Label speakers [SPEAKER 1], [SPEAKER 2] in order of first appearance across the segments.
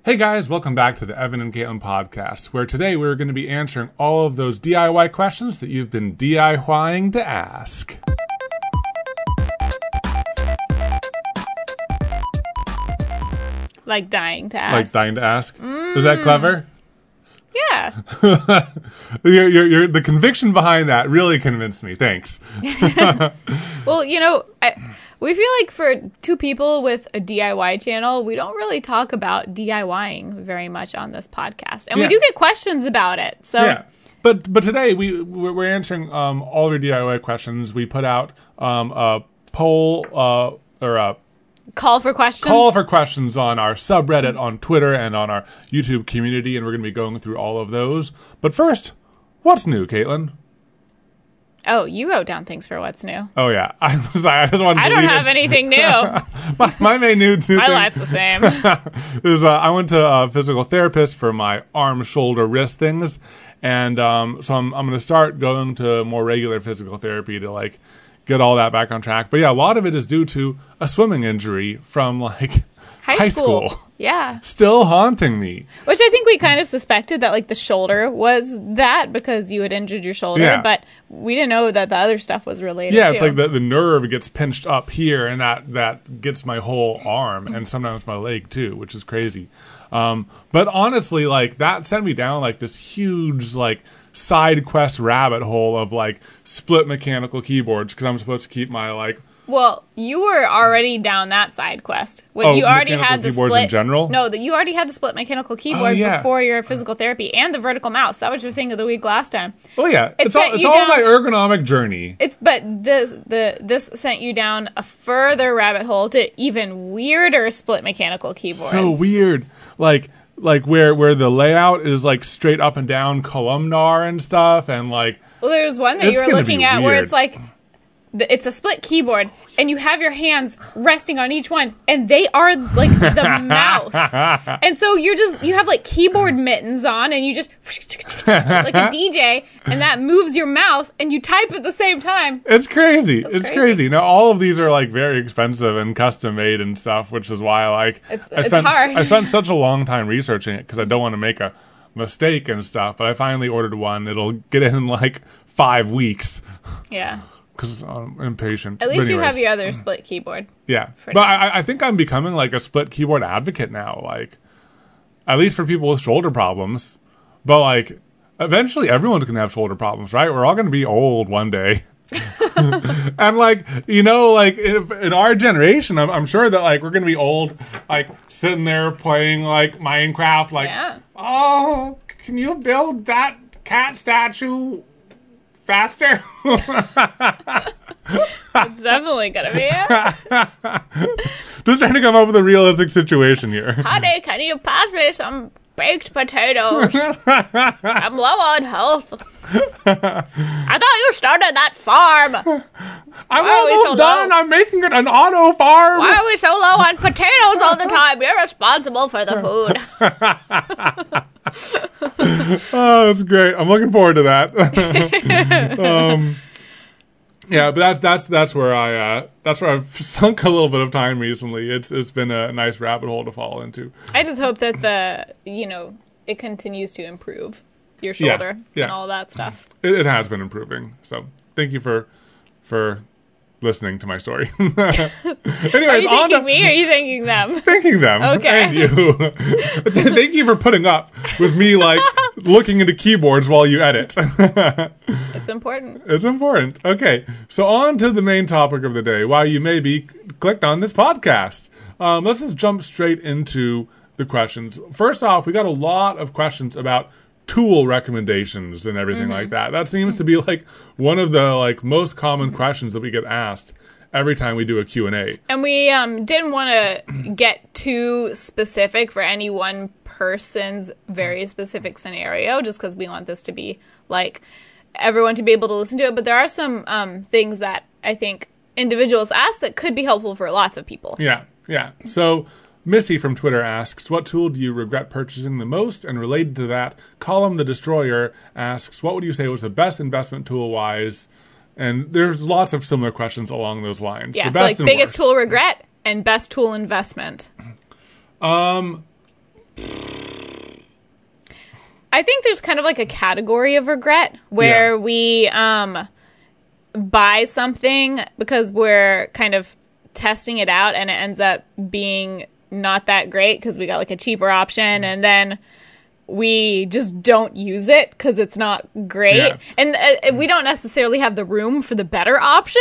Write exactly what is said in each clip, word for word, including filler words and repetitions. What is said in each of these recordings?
[SPEAKER 1] Hey guys, welcome back to the Evan and Caitlin podcast, where today we're going to be answering all of those D I Y questions that you've been DIYing to ask.
[SPEAKER 2] Like dying to ask.
[SPEAKER 1] Like dying to ask? Mm. Is that clever?
[SPEAKER 2] Yeah.
[SPEAKER 1] you're, you're, you're, the conviction behind that really convinced me. Thanks.
[SPEAKER 2] Well, you know, I, we feel like for two people with a D I Y channel, we don't really talk about DIYing very much on this podcast. And
[SPEAKER 1] yeah.
[SPEAKER 2] we do get questions about it. So
[SPEAKER 1] yeah. But but today we, we're answering um, all your D I Y questions. We put out um, a poll uh, or a
[SPEAKER 2] Call for questions.
[SPEAKER 1] Call for questions on our subreddit, on Twitter, and on our YouTube community, and we're going to be going through all of those. But first, what's new, Caitlin?
[SPEAKER 2] Oh, you wrote down things for what's new.
[SPEAKER 1] Oh, yeah. I was I just wanted to
[SPEAKER 2] I don't
[SPEAKER 1] lead
[SPEAKER 2] have
[SPEAKER 1] it.
[SPEAKER 2] anything new.
[SPEAKER 1] my, my main new, new
[SPEAKER 2] My
[SPEAKER 1] thing
[SPEAKER 2] life's the same.
[SPEAKER 1] is uh, I went to a physical therapist for my arm, shoulder, wrist things, and um, so I'm, I'm going to start going to more regular physical therapy to, like, get all that back on track. But yeah, a lot of it is due to a swimming injury from like
[SPEAKER 2] High,
[SPEAKER 1] high
[SPEAKER 2] school.
[SPEAKER 1] school.
[SPEAKER 2] Yeah.
[SPEAKER 1] Still haunting me.
[SPEAKER 2] Which I think we kind of suspected that like the shoulder was that because you had injured your shoulder,
[SPEAKER 1] Yeah.
[SPEAKER 2] but we didn't know that the other stuff was related
[SPEAKER 1] Yeah,
[SPEAKER 2] too.
[SPEAKER 1] it's like the, the nerve gets pinched up here and that, that gets my whole arm and sometimes my leg too, which is crazy. Um, but honestly, like that sent me down like this huge like side quest rabbit hole of like split mechanical keyboards because I'm supposed to keep my like
[SPEAKER 2] Well, you were already down that side quest. When
[SPEAKER 1] Oh,
[SPEAKER 2] you already
[SPEAKER 1] mechanical
[SPEAKER 2] had the
[SPEAKER 1] keyboards
[SPEAKER 2] split
[SPEAKER 1] in general?
[SPEAKER 2] No, that you already had the split mechanical keyboard
[SPEAKER 1] yeah.
[SPEAKER 2] before your physical therapy and the vertical mouse. That was your thing of the week last time.
[SPEAKER 1] oh yeah,
[SPEAKER 2] It
[SPEAKER 1] it's all
[SPEAKER 2] sent
[SPEAKER 1] it's
[SPEAKER 2] you
[SPEAKER 1] all
[SPEAKER 2] down-
[SPEAKER 1] my ergonomic journey.
[SPEAKER 2] It's but this the this sent you down a further rabbit hole to even weirder split mechanical keyboards.
[SPEAKER 1] So weird, like like where where the layout is like straight up and down columnar and stuff, and like
[SPEAKER 2] Well, there's one that
[SPEAKER 1] It's
[SPEAKER 2] you were
[SPEAKER 1] gonna
[SPEAKER 2] looking
[SPEAKER 1] be
[SPEAKER 2] at where
[SPEAKER 1] weird.
[SPEAKER 2] it's like the, it's a split keyboard, and you have your hands resting on each one, and they are like the mouse. And so you're just you have like keyboard mittens on, and you just like a D J, and that moves your mouse, and you type at the same time.
[SPEAKER 1] it's crazy. It's
[SPEAKER 2] crazy.
[SPEAKER 1] crazy. Now all of these are like very expensive and custom made and stuff, which is why like
[SPEAKER 2] It's-
[SPEAKER 1] I
[SPEAKER 2] it's
[SPEAKER 1] spent
[SPEAKER 2] hard.
[SPEAKER 1] I spent such a long time researching it because I don't want to make a mistake and stuff. But I finally ordered one. It'll get in like five weeks
[SPEAKER 2] Yeah.
[SPEAKER 1] because I'm impatient.
[SPEAKER 2] At
[SPEAKER 1] But
[SPEAKER 2] least you have
[SPEAKER 1] anyways.
[SPEAKER 2] your other split keyboard.
[SPEAKER 1] Yeah,
[SPEAKER 2] for
[SPEAKER 1] but
[SPEAKER 2] now.
[SPEAKER 1] I, I think I'm becoming like a split keyboard advocate now. Like, at least for people with shoulder problems. But like, eventually everyone's gonna have shoulder problems, right? We're all gonna be old one day. And like, you know, like if, in our generation, I'm, I'm sure that like we're gonna be old, like sitting there playing like Minecraft. Like,
[SPEAKER 2] Yeah.
[SPEAKER 1] oh, can you build that cat statue faster?
[SPEAKER 2] It's definitely gonna be it.
[SPEAKER 1] Just trying to come up with a realistic situation here.
[SPEAKER 2] Honey, can you pass me some baked potatoes? I'm low on health. I thought you started that farm.
[SPEAKER 1] I'm
[SPEAKER 2] Why are we
[SPEAKER 1] almost
[SPEAKER 2] so
[SPEAKER 1] done.
[SPEAKER 2] low?
[SPEAKER 1] I'm making it an auto farm.
[SPEAKER 2] Why are we so low on potatoes all the time? You're responsible for the food.
[SPEAKER 1] Oh, that's great. I'm looking forward to that. um, yeah, but that's that's that's where I uh, that's where I've sunk a little bit of time recently. It's it's been a nice rabbit hole to fall into.
[SPEAKER 2] I just hope that the, you know, it continues to improve your
[SPEAKER 1] Yeah,
[SPEAKER 2] shoulder
[SPEAKER 1] yeah.
[SPEAKER 2] and all that stuff.
[SPEAKER 1] It, it has been improving. So thank you for for listening to my story. Anyways,
[SPEAKER 2] Are you
[SPEAKER 1] on
[SPEAKER 2] thanking
[SPEAKER 1] to,
[SPEAKER 2] me or are you thanking them?
[SPEAKER 1] thanking them
[SPEAKER 2] Okay.
[SPEAKER 1] and you. Thank you for putting up with me like looking into keyboards while you edit.
[SPEAKER 2] It's important.
[SPEAKER 1] It's important. Okay, so on to the main topic of the day. Why you may be clicked on this podcast. Um, let's just jump straight into the questions. First off, we got a lot of questions about tool recommendations and everything like that. That seems to be like one of the like most common questions that we get asked every time we do a Q and A.
[SPEAKER 2] And we um, didn't want to get too specific for any one person's very specific scenario, just because we want this to be like everyone to be able to listen to it. But there are some um, things that I think individuals ask that could be helpful for lots of people.
[SPEAKER 1] Yeah, yeah. So Missy from Twitter asks, what tool do you regret purchasing the most? And related to that, Column the Destroyer asks, what would you say was the best investment tool-wise? And there's lots of similar questions along those lines.
[SPEAKER 2] Yeah,
[SPEAKER 1] the
[SPEAKER 2] so
[SPEAKER 1] best
[SPEAKER 2] like
[SPEAKER 1] and
[SPEAKER 2] biggest
[SPEAKER 1] worst.
[SPEAKER 2] tool regret and best tool investment.
[SPEAKER 1] Um,
[SPEAKER 2] I think there's kind of like a category of regret where
[SPEAKER 1] Yeah.
[SPEAKER 2] we um, buy something because we're kind of testing it out and it ends up being not that great because we got like a cheaper option, and then we just don't use it because it's not great.
[SPEAKER 1] Yeah.
[SPEAKER 2] And uh, we don't necessarily have the room for the better option.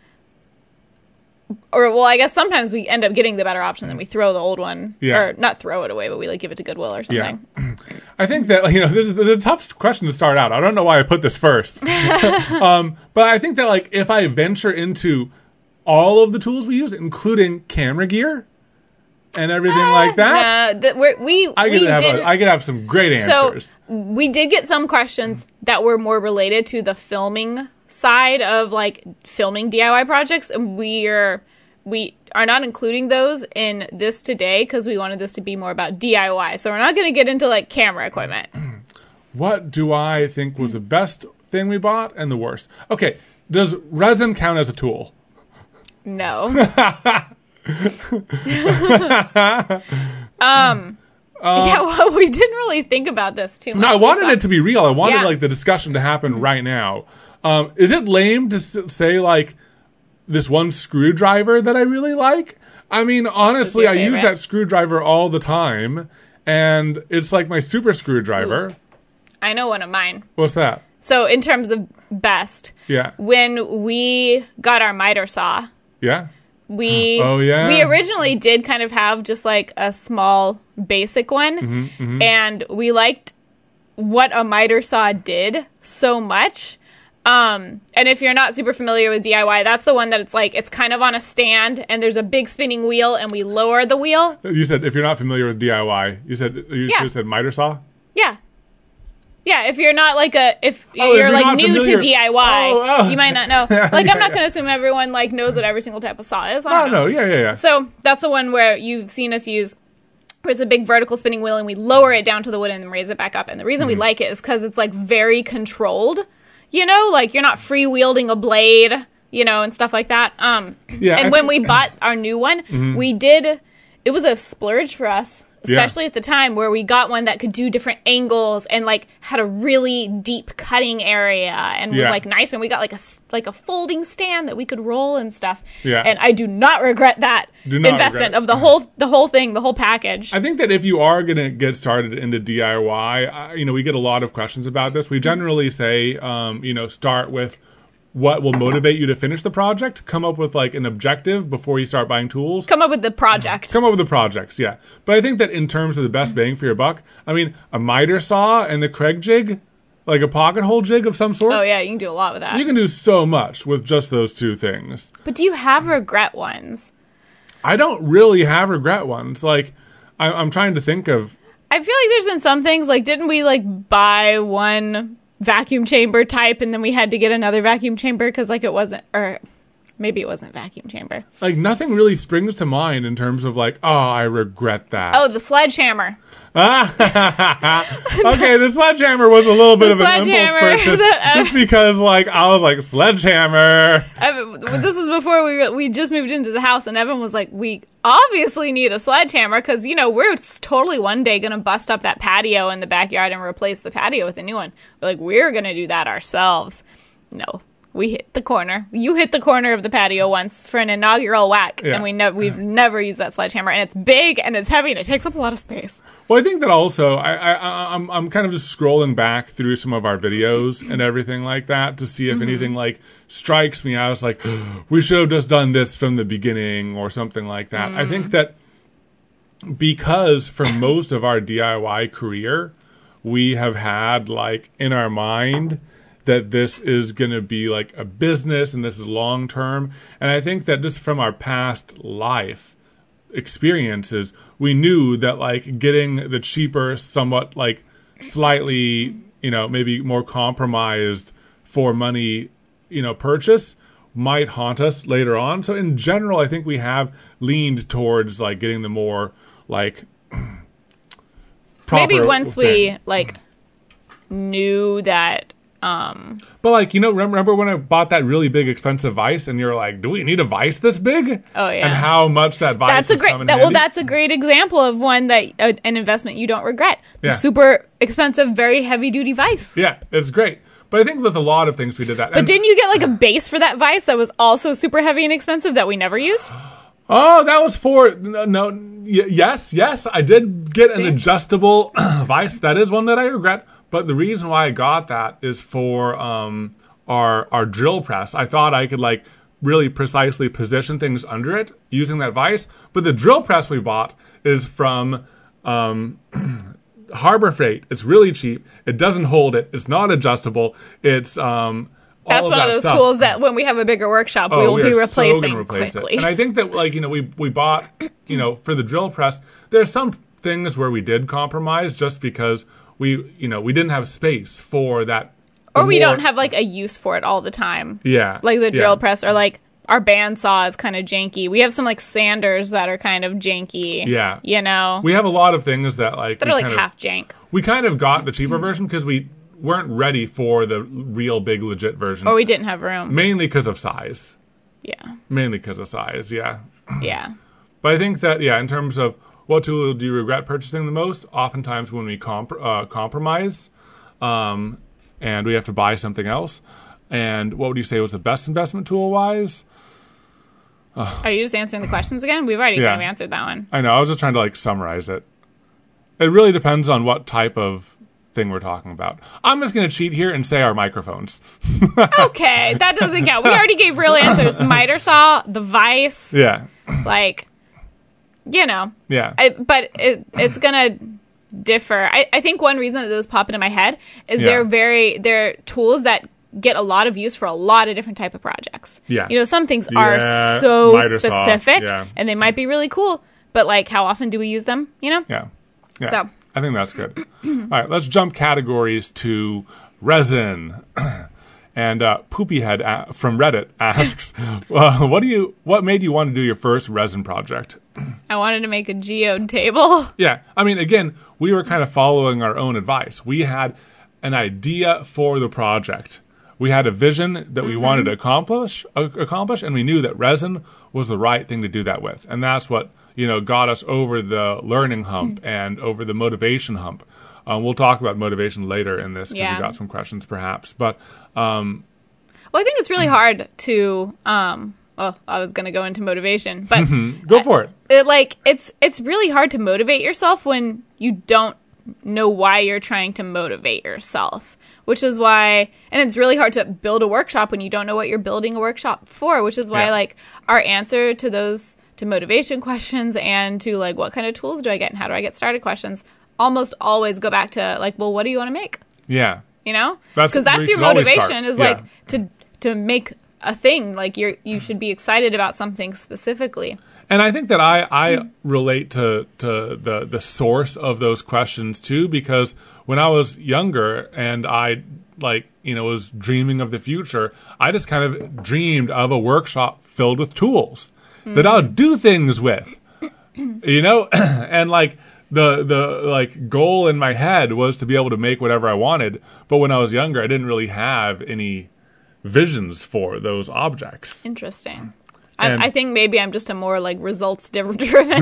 [SPEAKER 2] Or, well, I guess sometimes we end up getting the better option and we throw the old one.
[SPEAKER 1] Yeah.
[SPEAKER 2] Or not throw it away, but we like give it to Goodwill or something.
[SPEAKER 1] Yeah. I think that, you know, this is, this is a tough question to start out. I don't know why I put this first. um, but I think that, like, if I venture into all of the tools we use, including camera gear and everything like that,
[SPEAKER 2] Uh, that we're, we
[SPEAKER 1] I
[SPEAKER 2] we
[SPEAKER 1] could have
[SPEAKER 2] did
[SPEAKER 1] a, I could have some great answers.
[SPEAKER 2] So we did get some questions that were more related to the filming side of like filming D I Y projects, and we are we are not including those in this today because we wanted this to be more about D I Y. So we're not going to get into like camera equipment.
[SPEAKER 1] What do I think was the best thing we bought and the worst? Okay, does resin count as a tool?
[SPEAKER 2] No. um. yeah, well, we didn't really think about this too much.
[SPEAKER 1] No, I
[SPEAKER 2] We
[SPEAKER 1] wanted
[SPEAKER 2] saw-
[SPEAKER 1] it to be real. I wanted
[SPEAKER 2] Yeah.
[SPEAKER 1] like the discussion to happen right now. Um, is it lame to s- say like this one screwdriver that I really like? I mean, honestly,
[SPEAKER 2] your
[SPEAKER 1] I use
[SPEAKER 2] favorite?
[SPEAKER 1] that screwdriver all the time, and it's like my super screwdriver.
[SPEAKER 2] I know one of mine.
[SPEAKER 1] What's that?
[SPEAKER 2] So in terms of best,
[SPEAKER 1] Yeah,
[SPEAKER 2] when we got our miter saw,
[SPEAKER 1] yeah.
[SPEAKER 2] we
[SPEAKER 1] Oh, yeah.
[SPEAKER 2] we originally did kind of have just like a small basic one,
[SPEAKER 1] Mm-hmm,
[SPEAKER 2] and we liked what a miter saw did so much. Um, and if you're not super familiar with D I Y, that's the one that it's like it's kind of on a stand and there's a big spinning wheel and we lower the wheel.
[SPEAKER 1] You said if you're not familiar with D I Y, you said you
[SPEAKER 2] Yeah.
[SPEAKER 1] should have said miter saw.
[SPEAKER 2] Yeah. Yeah, if you're not like a if
[SPEAKER 1] Oh, if
[SPEAKER 2] you're
[SPEAKER 1] you're
[SPEAKER 2] like
[SPEAKER 1] not
[SPEAKER 2] new
[SPEAKER 1] familiar-
[SPEAKER 2] to D I Y,
[SPEAKER 1] Oh, oh.
[SPEAKER 2] you might not know.
[SPEAKER 1] Yeah,
[SPEAKER 2] Like
[SPEAKER 1] yeah,
[SPEAKER 2] I'm not
[SPEAKER 1] yeah.
[SPEAKER 2] going to assume everyone like knows what every single type of saw is. I
[SPEAKER 1] Oh
[SPEAKER 2] don't know.
[SPEAKER 1] no, yeah, yeah, yeah.
[SPEAKER 2] So that's the one where you've seen us use. Where it's a big vertical spinning wheel, and we lower it down to the wood and then raise it back up. And the reason
[SPEAKER 1] Mm-hmm.
[SPEAKER 2] we like it is because it's like very controlled. You know, like you're not free wielding a blade, you know, and stuff like that. Um,
[SPEAKER 1] Yeah,
[SPEAKER 2] and
[SPEAKER 1] I
[SPEAKER 2] when
[SPEAKER 1] think-
[SPEAKER 2] we bought our new one, we did. It was a splurge for us,
[SPEAKER 1] Yeah.
[SPEAKER 2] especially at the time where we got one that could do different angles and like had a really deep cutting area and was
[SPEAKER 1] Yeah.
[SPEAKER 2] like nice. And we got like a s- like a folding stand that we could roll and stuff.
[SPEAKER 1] Yeah.
[SPEAKER 2] And I do not regret that
[SPEAKER 1] Do not
[SPEAKER 2] investment
[SPEAKER 1] regret it.
[SPEAKER 2] of the whole the whole thing, the whole package.
[SPEAKER 1] I think that if you are going to get started into D I Y, uh, you know, we get a lot of questions about this. We generally say, um, you know, start with what will motivate you to finish the project. Come up with like an objective before you start buying tools.
[SPEAKER 2] Come up with the project.
[SPEAKER 1] Come up with the projects, yeah. But I think that in terms of the best bang for your buck, I mean, a miter saw and the Craig jig, like a pocket hole jig of some sort,
[SPEAKER 2] Oh yeah, you can do a lot with that.
[SPEAKER 1] you can do so much with just those two things.
[SPEAKER 2] But do you have regret ones?
[SPEAKER 1] I don't really have regret ones. Like, I, I'm trying to think of.
[SPEAKER 2] I feel like there's been some things like didn't we like buy one vacuum chamber type and then we had to get another vacuum chamber because like it wasn't or maybe it wasn't vacuum chamber.
[SPEAKER 1] Like, nothing really springs to mind in terms of, like, oh, I regret that.
[SPEAKER 2] Oh, the sledgehammer.
[SPEAKER 1] Okay, the sledgehammer was a little bit
[SPEAKER 2] The
[SPEAKER 1] of an impulse
[SPEAKER 2] sledgehammer
[SPEAKER 1] purchase.
[SPEAKER 2] that-
[SPEAKER 1] Just because, like, I was like, sledgehammer.
[SPEAKER 2] Evan, this is before we we just moved into the house, and Evan was like, "We obviously need a sledgehammer because you know we're totally one day gonna bust up that patio in the backyard and replace the patio with a new one. We're like, we're gonna do that ourselves." No, we hit the corner. You hit the corner of the patio once for an inaugural whack,
[SPEAKER 1] Yeah.
[SPEAKER 2] and we ne- we've never used that sledgehammer, and it's big and it's heavy and it takes up a lot of space.
[SPEAKER 1] Well, I think that also, I, I, I- I'm, I'm kind of just scrolling back through some of our videos and everything like that to see if
[SPEAKER 2] Mm-hmm.
[SPEAKER 1] anything like strikes me as like, we should have just done this from the beginning or something like that. I
[SPEAKER 2] Mm.
[SPEAKER 1] think that because for most of our D I Y career, we have had like in our mind that this is going to be like a business and this is long term. And I think that just from our past life experiences, we knew that like getting the cheaper, somewhat like slightly, you know, maybe more compromised for money, you know, purchase might haunt us later on. So in general, I think we have leaned towards like getting the more like proper
[SPEAKER 2] Maybe once we
[SPEAKER 1] thing.
[SPEAKER 2] like knew that Um,
[SPEAKER 1] but like, you know, remember when I bought that really big expensive vise and you're like, do we need a vise this big?
[SPEAKER 2] Oh, yeah.
[SPEAKER 1] And how much that vise
[SPEAKER 2] that's a
[SPEAKER 1] is
[SPEAKER 2] great,
[SPEAKER 1] coming
[SPEAKER 2] that,
[SPEAKER 1] handy?
[SPEAKER 2] well, that's a great example of one that, uh, an investment you don't regret. The
[SPEAKER 1] Yeah.
[SPEAKER 2] super expensive, very heavy duty vise.
[SPEAKER 1] Yeah, it's great. But I think with a lot of things we did that.
[SPEAKER 2] But
[SPEAKER 1] And-
[SPEAKER 2] didn't you get like a base for that vise that was also super heavy and expensive that we never used?
[SPEAKER 1] Oh, that was for no, no y- yes, yes. I did get
[SPEAKER 2] See?
[SPEAKER 1] an adjustable vise. That is one that I regret. But the reason why I got that is for um, our our drill press. I thought I could like really precisely position things under it using that vise. But the drill press we bought is from um, Harbor Freight. It's really cheap. It doesn't hold it. It's not adjustable. It's um, all
[SPEAKER 2] That's
[SPEAKER 1] of
[SPEAKER 2] one of
[SPEAKER 1] that
[SPEAKER 2] those
[SPEAKER 1] stuff.
[SPEAKER 2] tools that when we have a bigger workshop, we
[SPEAKER 1] Oh,
[SPEAKER 2] will
[SPEAKER 1] we
[SPEAKER 2] be
[SPEAKER 1] are so
[SPEAKER 2] replacing
[SPEAKER 1] gonna replace
[SPEAKER 2] quickly.
[SPEAKER 1] it. And I think that, like, you know, we we bought, you know, for the drill press, there's some things where we did compromise just because we, you know, we didn't have space for that.
[SPEAKER 2] Or we
[SPEAKER 1] more-
[SPEAKER 2] don't have like a use for it all the time.
[SPEAKER 1] Yeah.
[SPEAKER 2] Like the drill
[SPEAKER 1] yeah.
[SPEAKER 2] press, or like our bandsaw is kind of janky. We have some like sanders that are kind of janky.
[SPEAKER 1] Yeah.
[SPEAKER 2] You know?
[SPEAKER 1] We have a lot of things that, like,
[SPEAKER 2] that
[SPEAKER 1] we
[SPEAKER 2] are like
[SPEAKER 1] kind
[SPEAKER 2] half
[SPEAKER 1] of,
[SPEAKER 2] jank.
[SPEAKER 1] we kind of got the cheaper version because we weren't ready for the real big legit version.
[SPEAKER 2] Or we didn't have room.
[SPEAKER 1] Mainly because of size.
[SPEAKER 2] Yeah.
[SPEAKER 1] Mainly because of size, yeah.
[SPEAKER 2] Yeah.
[SPEAKER 1] But I think that, yeah, in terms of what tool do you regret purchasing the most, oftentimes when we comp- uh, compromise um, and we have to buy something else. And what would you say was the best investment tool-wise?
[SPEAKER 2] Are you just answering the questions again? We've already
[SPEAKER 1] Yeah.
[SPEAKER 2] kind of answered that one.
[SPEAKER 1] I know, I was just trying to, like, summarize it. It really depends on what type of thing we're talking about. I'm just going to cheat here and say our microphones.
[SPEAKER 2] Okay, that doesn't count. We already gave real answers. Miter saw, the vice,
[SPEAKER 1] Yeah.
[SPEAKER 2] like, you know.
[SPEAKER 1] Yeah.
[SPEAKER 2] I, but it, it's gonna differ. I, I think one reason that those pop into my head is
[SPEAKER 1] Yeah.
[SPEAKER 2] they're very they're tools that get a lot of use for a lot of different type of projects.
[SPEAKER 1] Yeah.
[SPEAKER 2] You know, some things
[SPEAKER 1] Yeah,
[SPEAKER 2] are so
[SPEAKER 1] miter saw,
[SPEAKER 2] specific
[SPEAKER 1] yeah.
[SPEAKER 2] and they might be really cool, but like how often do we use them? You know?
[SPEAKER 1] Yeah. Yeah.
[SPEAKER 2] So.
[SPEAKER 1] I think that's good. All right, let's jump categories to resin. And uh, Poopyhead uh, from Reddit asks, uh, "What do you? What made you want to do your first resin project?"
[SPEAKER 2] I wanted to make a geode table.
[SPEAKER 1] Yeah, I mean, again, we were kind of following our own advice. We had an idea for the project. We had a vision that we
[SPEAKER 2] Mm-hmm.
[SPEAKER 1] wanted to accomplish, uh, accomplish, and we knew that resin was the right thing to do that with. And that's what, you know, got us over the learning hump and over the motivation hump. Um, we'll talk about motivation later in this because
[SPEAKER 2] Yeah.
[SPEAKER 1] we got some questions, perhaps. But
[SPEAKER 2] Well, I think it's really hard to um well, I was going to go into motivation, but
[SPEAKER 1] go for it.
[SPEAKER 2] it like it's it's really hard to motivate yourself when you don't know why you're trying to motivate yourself, which is why, and it's really hard to build a workshop when you don't know what you're building a workshop for, which is why
[SPEAKER 1] Yeah.
[SPEAKER 2] like our answer to those to motivation questions and to like what kind of tools do I get and how do I get started questions almost always go back to like, well, what do you want to make?
[SPEAKER 1] Yeah.
[SPEAKER 2] You know,
[SPEAKER 1] That's-
[SPEAKER 2] because
[SPEAKER 1] we
[SPEAKER 2] that's your
[SPEAKER 1] should always
[SPEAKER 2] motivation
[SPEAKER 1] start.
[SPEAKER 2] is
[SPEAKER 1] Yeah.
[SPEAKER 2] like to to make a thing. Like you're you should be excited about something specifically.
[SPEAKER 1] And I think that I, I relate to, to the, the source of those questions too, because when I was younger and I like, you know, was dreaming of the future, I just kind of dreamed of a workshop filled with tools mm-hmm. that I'll do things with, you know, and like the, the like goal in my head was to be able to make whatever I wanted. But when I was younger, I didn't really have any visions for those objects.
[SPEAKER 2] Interesting.
[SPEAKER 1] And-
[SPEAKER 2] I, I think maybe I'm just a more like results driven.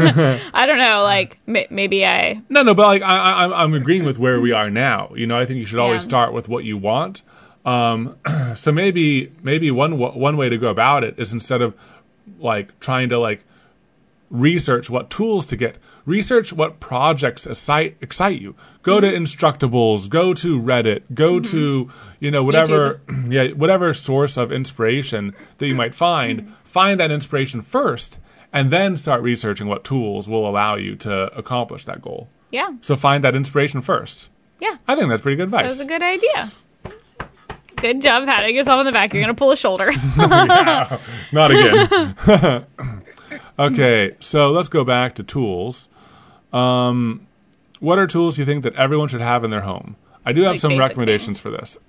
[SPEAKER 2] I don't know. Like may, maybe I.
[SPEAKER 1] No, no, but like I, I, I'm- I'm agreeing with where we are now. You know, I think you should always
[SPEAKER 2] Yeah.
[SPEAKER 1] start with what you want. Um, so maybe, maybe one w- one way to go about it is instead of like trying to like research what tools to get, research what projects excite excite you. Go
[SPEAKER 2] Mm-hmm.
[SPEAKER 1] to Instructables, go to Reddit, go
[SPEAKER 2] Mm-hmm.
[SPEAKER 1] to you know whatever, yeah, whatever source of inspiration that you might find.
[SPEAKER 2] Mm-hmm.
[SPEAKER 1] Find that inspiration first, and then start researching what tools will allow you to accomplish that goal.
[SPEAKER 2] Yeah.
[SPEAKER 1] So find that inspiration first.
[SPEAKER 2] Yeah.
[SPEAKER 1] I think that's pretty good
[SPEAKER 2] That
[SPEAKER 1] advice.
[SPEAKER 2] was a good idea. Good job patting yourself on the back. You're gonna pull a shoulder.
[SPEAKER 1] Not again. Okay, so let's go back to tools. Um, what are tools you think that everyone should have in their home? I do have
[SPEAKER 2] Like
[SPEAKER 1] some
[SPEAKER 2] basic
[SPEAKER 1] recommendations for this.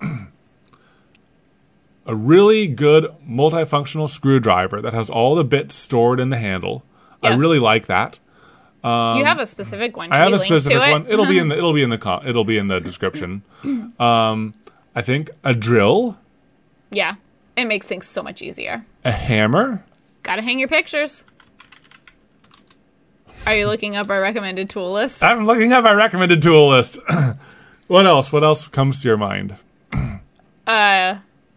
[SPEAKER 1] A really good multifunctional screwdriver that has all the bits stored in the handle. I
[SPEAKER 2] Yes.
[SPEAKER 1] really like that.
[SPEAKER 2] you have a specific one. Should
[SPEAKER 1] I have
[SPEAKER 2] we
[SPEAKER 1] a
[SPEAKER 2] link
[SPEAKER 1] specific
[SPEAKER 2] to it?
[SPEAKER 1] one. It'll be in the it'll be in the co- it'll be in the description. Um, I think a drill,
[SPEAKER 2] Yeah. It makes things so much easier.
[SPEAKER 1] a hammer.
[SPEAKER 2] Gotta hang your pictures. Are you looking up our recommended tool list?
[SPEAKER 1] I'm looking up our recommended tool list. What else? What else comes to your mind?
[SPEAKER 2] Uh,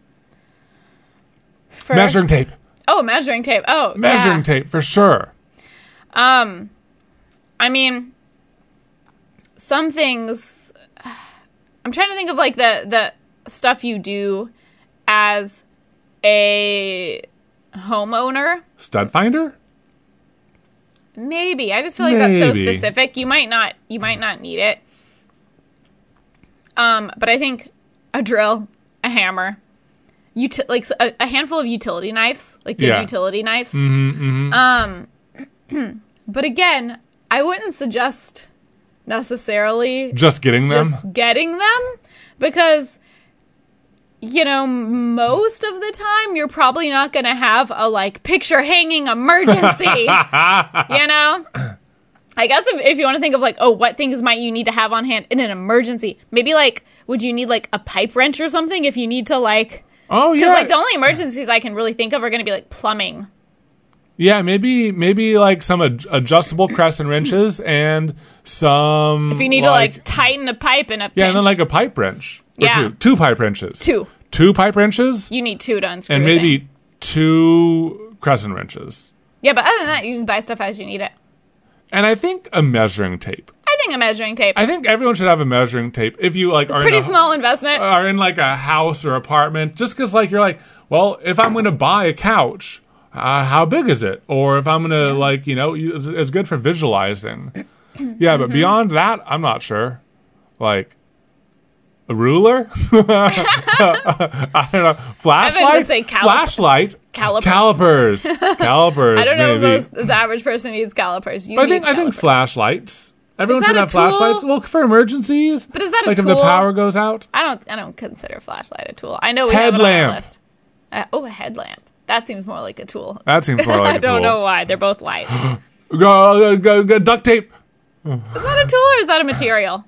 [SPEAKER 2] for,
[SPEAKER 1] Measuring tape.
[SPEAKER 2] Oh, measuring tape. Oh,
[SPEAKER 1] Measuring
[SPEAKER 2] yeah.
[SPEAKER 1] tape for sure.
[SPEAKER 2] Um, I mean, some things. I'm trying to think of like the the stuff you do as a homeowner.
[SPEAKER 1] Stud finder?
[SPEAKER 2] Maybe. I just feel like that's so
[SPEAKER 1] Maybe.
[SPEAKER 2] specific. You might not. You might not need it. Um, but I think a drill, a hammer, uti- like a, a handful of utility knives, like good
[SPEAKER 1] Yeah.
[SPEAKER 2] utility knives.
[SPEAKER 1] Mm-hmm, mm-hmm.
[SPEAKER 2] Um, but again, I wouldn't suggest necessarily
[SPEAKER 1] Just getting them?
[SPEAKER 2] just getting them because, you know, most of the time you're probably not going to have a like picture hanging emergency, you know? I guess if, if you want to think of like, oh, what things might you need to have on hand in an emergency? Maybe like, would you need like a pipe wrench or something if you need to like,
[SPEAKER 1] Oh, yeah.
[SPEAKER 2] because like the only emergencies I can really think of are going to be like plumbing.
[SPEAKER 1] Yeah, maybe maybe like some ad- adjustable crescent wrenches and some.
[SPEAKER 2] If you need to like tighten a pipe in a pinch.
[SPEAKER 1] yeah, and then like a pipe wrench. Or
[SPEAKER 2] Yeah.
[SPEAKER 1] two, two pipe wrenches.
[SPEAKER 2] two.
[SPEAKER 1] Two pipe wrenches
[SPEAKER 2] You need two to unscrew
[SPEAKER 1] and
[SPEAKER 2] a
[SPEAKER 1] maybe
[SPEAKER 2] thing.
[SPEAKER 1] two crescent wrenches.
[SPEAKER 2] Yeah, but other than that, you just buy stuff as you need it.
[SPEAKER 1] And I think a measuring tape.
[SPEAKER 2] I think a measuring tape.
[SPEAKER 1] I think everyone should have a measuring tape if you like are
[SPEAKER 2] Pretty
[SPEAKER 1] in a,
[SPEAKER 2] small investment.
[SPEAKER 1] are in like a house or apartment. Just because like you're like, well, if I'm going to buy a couch, uh, how big is it? Or if I'm going to like, you know, you- it's, it's good for visualizing. Yeah, but
[SPEAKER 2] Mm-hmm.
[SPEAKER 1] beyond that, I'm not sure. Like a ruler? I don't know. Flashlight?
[SPEAKER 2] say calipers.
[SPEAKER 1] Flashlight?
[SPEAKER 2] Calipers.
[SPEAKER 1] Calipers. Calipers.
[SPEAKER 2] I don't know
[SPEAKER 1] maybe.
[SPEAKER 2] if those, the average person needs calipers. You
[SPEAKER 1] But I
[SPEAKER 2] need
[SPEAKER 1] think I think
[SPEAKER 2] calipers.
[SPEAKER 1] flashlights. Everyone
[SPEAKER 2] that
[SPEAKER 1] should
[SPEAKER 2] a
[SPEAKER 1] have flashlights.
[SPEAKER 2] tool?
[SPEAKER 1] Well, for emergencies.
[SPEAKER 2] But is that a
[SPEAKER 1] like if
[SPEAKER 2] tool?
[SPEAKER 1] the power goes out?
[SPEAKER 2] I don't. I don't consider a flashlight a tool. I know we have it on
[SPEAKER 1] Headlamp.
[SPEAKER 2] our list. Uh, oh, a headlamp. That seems more like a tool.
[SPEAKER 1] That seems more like
[SPEAKER 2] I
[SPEAKER 1] a
[SPEAKER 2] don't
[SPEAKER 1] tool.
[SPEAKER 2] know why. They're both lights. is
[SPEAKER 1] Go, go, go, duct tape.
[SPEAKER 2] that a tool or is that a material?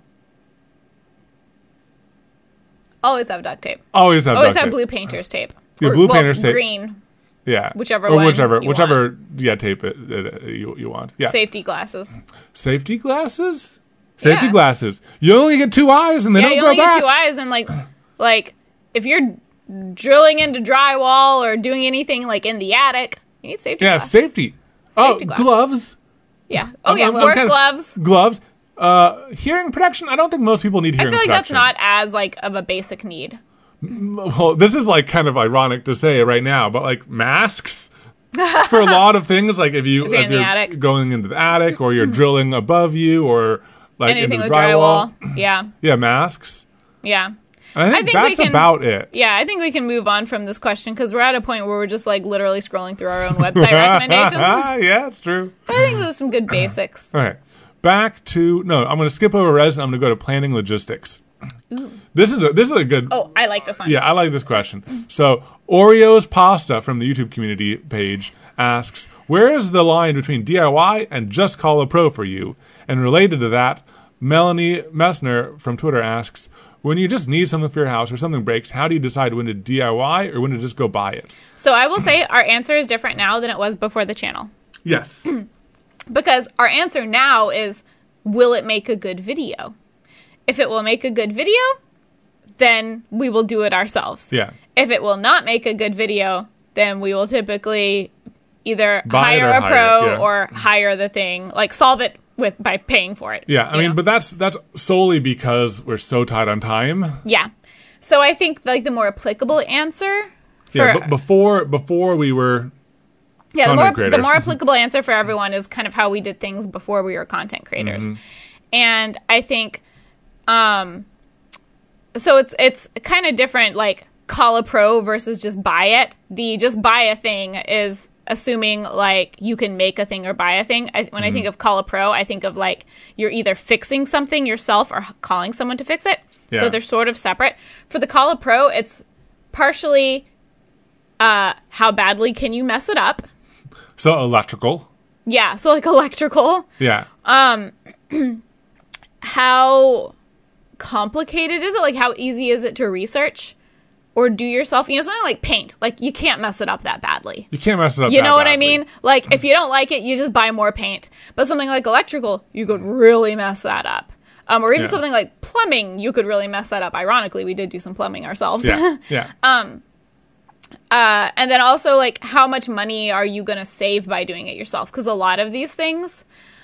[SPEAKER 2] Always have duct tape.
[SPEAKER 1] Always have
[SPEAKER 2] Always
[SPEAKER 1] duct
[SPEAKER 2] have
[SPEAKER 1] tape.
[SPEAKER 2] blue painter's tape.
[SPEAKER 1] Yeah,
[SPEAKER 2] Or,
[SPEAKER 1] blue
[SPEAKER 2] well,
[SPEAKER 1] painter's tape.
[SPEAKER 2] Green.
[SPEAKER 1] Yeah,
[SPEAKER 2] Whichever
[SPEAKER 1] or
[SPEAKER 2] one
[SPEAKER 1] whichever,
[SPEAKER 2] you
[SPEAKER 1] whichever, yeah, tape it, it, it- you you want. Yeah,
[SPEAKER 2] Safety glasses.
[SPEAKER 1] safety glasses. Safety
[SPEAKER 2] Yeah.
[SPEAKER 1] glasses. You only get two eyes, and they
[SPEAKER 2] Yeah,
[SPEAKER 1] don't
[SPEAKER 2] you
[SPEAKER 1] go
[SPEAKER 2] only
[SPEAKER 1] back.
[SPEAKER 2] get two eyes, and like, like if you're drilling into drywall or doing anything like in the attic, you need safety
[SPEAKER 1] Yeah,
[SPEAKER 2] glasses.
[SPEAKER 1] safety. Oh,
[SPEAKER 2] Safety glasses.
[SPEAKER 1] gloves.
[SPEAKER 2] Yeah. Oh
[SPEAKER 1] I'm-
[SPEAKER 2] yeah,
[SPEAKER 1] I'm- I'm
[SPEAKER 2] work
[SPEAKER 1] kinda-
[SPEAKER 2] gloves.
[SPEAKER 1] Gloves. Uh, hearing protection. I don't think most people need
[SPEAKER 2] I
[SPEAKER 1] hearing
[SPEAKER 2] feel like that's
[SPEAKER 1] protection.
[SPEAKER 2] not as like of a basic need.
[SPEAKER 1] Well, this is like kind of ironic to say right now, but like masks for a lot of things, like if you
[SPEAKER 2] If you're in the
[SPEAKER 1] you're
[SPEAKER 2] attic.
[SPEAKER 1] going into the attic or you're drilling above you or like
[SPEAKER 2] Anything
[SPEAKER 1] into
[SPEAKER 2] with
[SPEAKER 1] the drywall.
[SPEAKER 2] drywall. Yeah.
[SPEAKER 1] Yeah, masks.
[SPEAKER 2] Yeah.
[SPEAKER 1] And I think,
[SPEAKER 2] think we
[SPEAKER 1] that's
[SPEAKER 2] can-
[SPEAKER 1] about it.
[SPEAKER 2] Yeah, I think we can move on from this question because we're at a point where we're just like literally scrolling through our own website recommendations.
[SPEAKER 1] Yeah, it's true.
[SPEAKER 2] But I think those are some good basics.
[SPEAKER 1] Okay, back to no. I'm going to skip over res and I'm going to go to planning logistics. This is a, this is a good.
[SPEAKER 2] Oh, I like this one.
[SPEAKER 1] Yeah, I like this question. So, Oreo's Pasta from the YouTube community page asks, where is the line between D I Y and just call a pro for you? And related to that, Melanie Messner from Twitter asks, when you just need something for your house or something breaks, how do you decide when to D I Y or when to just go buy it?
[SPEAKER 2] So I will say our answer is different now than it was before the channel.
[SPEAKER 1] Yes.
[SPEAKER 2] Because our answer now is, will it make a good video? If it will make a good video, then we will do it ourselves.
[SPEAKER 1] Yeah.
[SPEAKER 2] If it will not make a good video, then we will typically either
[SPEAKER 1] Buy it
[SPEAKER 2] hire
[SPEAKER 1] or
[SPEAKER 2] a
[SPEAKER 1] hire
[SPEAKER 2] pro
[SPEAKER 1] it, yeah.
[SPEAKER 2] or hire the thing, like solve it with by paying for it.
[SPEAKER 1] Yeah, I
[SPEAKER 2] you
[SPEAKER 1] mean,
[SPEAKER 2] know?
[SPEAKER 1] but that's that's solely because we're so tight on time.
[SPEAKER 2] yeah. So I think like the more applicable answer for
[SPEAKER 1] Yeah, but before before we were
[SPEAKER 2] Yeah, the
[SPEAKER 1] content
[SPEAKER 2] more, the
[SPEAKER 1] creators.
[SPEAKER 2] more applicable answer for everyone is kind of how we did things before we were content creators.
[SPEAKER 1] Mm-hmm.
[SPEAKER 2] And I think, um, so it's it's kind of different, like call a pro versus just buy it. The just buy a thing is assuming like you can make a thing or buy a thing. I, when I think of call a pro, I think of like you're either fixing something yourself or calling someone to fix it.
[SPEAKER 1] Yeah.
[SPEAKER 2] So they're sort of separate. For the call a pro, it's partially uh, how badly can you mess it up.
[SPEAKER 1] so electrical.
[SPEAKER 2] Yeah, so like electrical.
[SPEAKER 1] Yeah.
[SPEAKER 2] How complicated is it? Like, how easy is it to research or do yourself? You know, something like paint. Like, you can't mess it up that badly.
[SPEAKER 1] You can't mess it up
[SPEAKER 2] You
[SPEAKER 1] that
[SPEAKER 2] know what
[SPEAKER 1] badly.
[SPEAKER 2] I mean? Like, if you don't like it, you just buy more paint. But something like electrical, you could really mess that up. Um, or even
[SPEAKER 1] Yeah.
[SPEAKER 2] something like plumbing, you could really mess that up. Ironically, we did do some plumbing ourselves.
[SPEAKER 1] Yeah, yeah.
[SPEAKER 2] Uh, and then also, like, how much money are you going to save by doing it yourself? Because a lot of these things,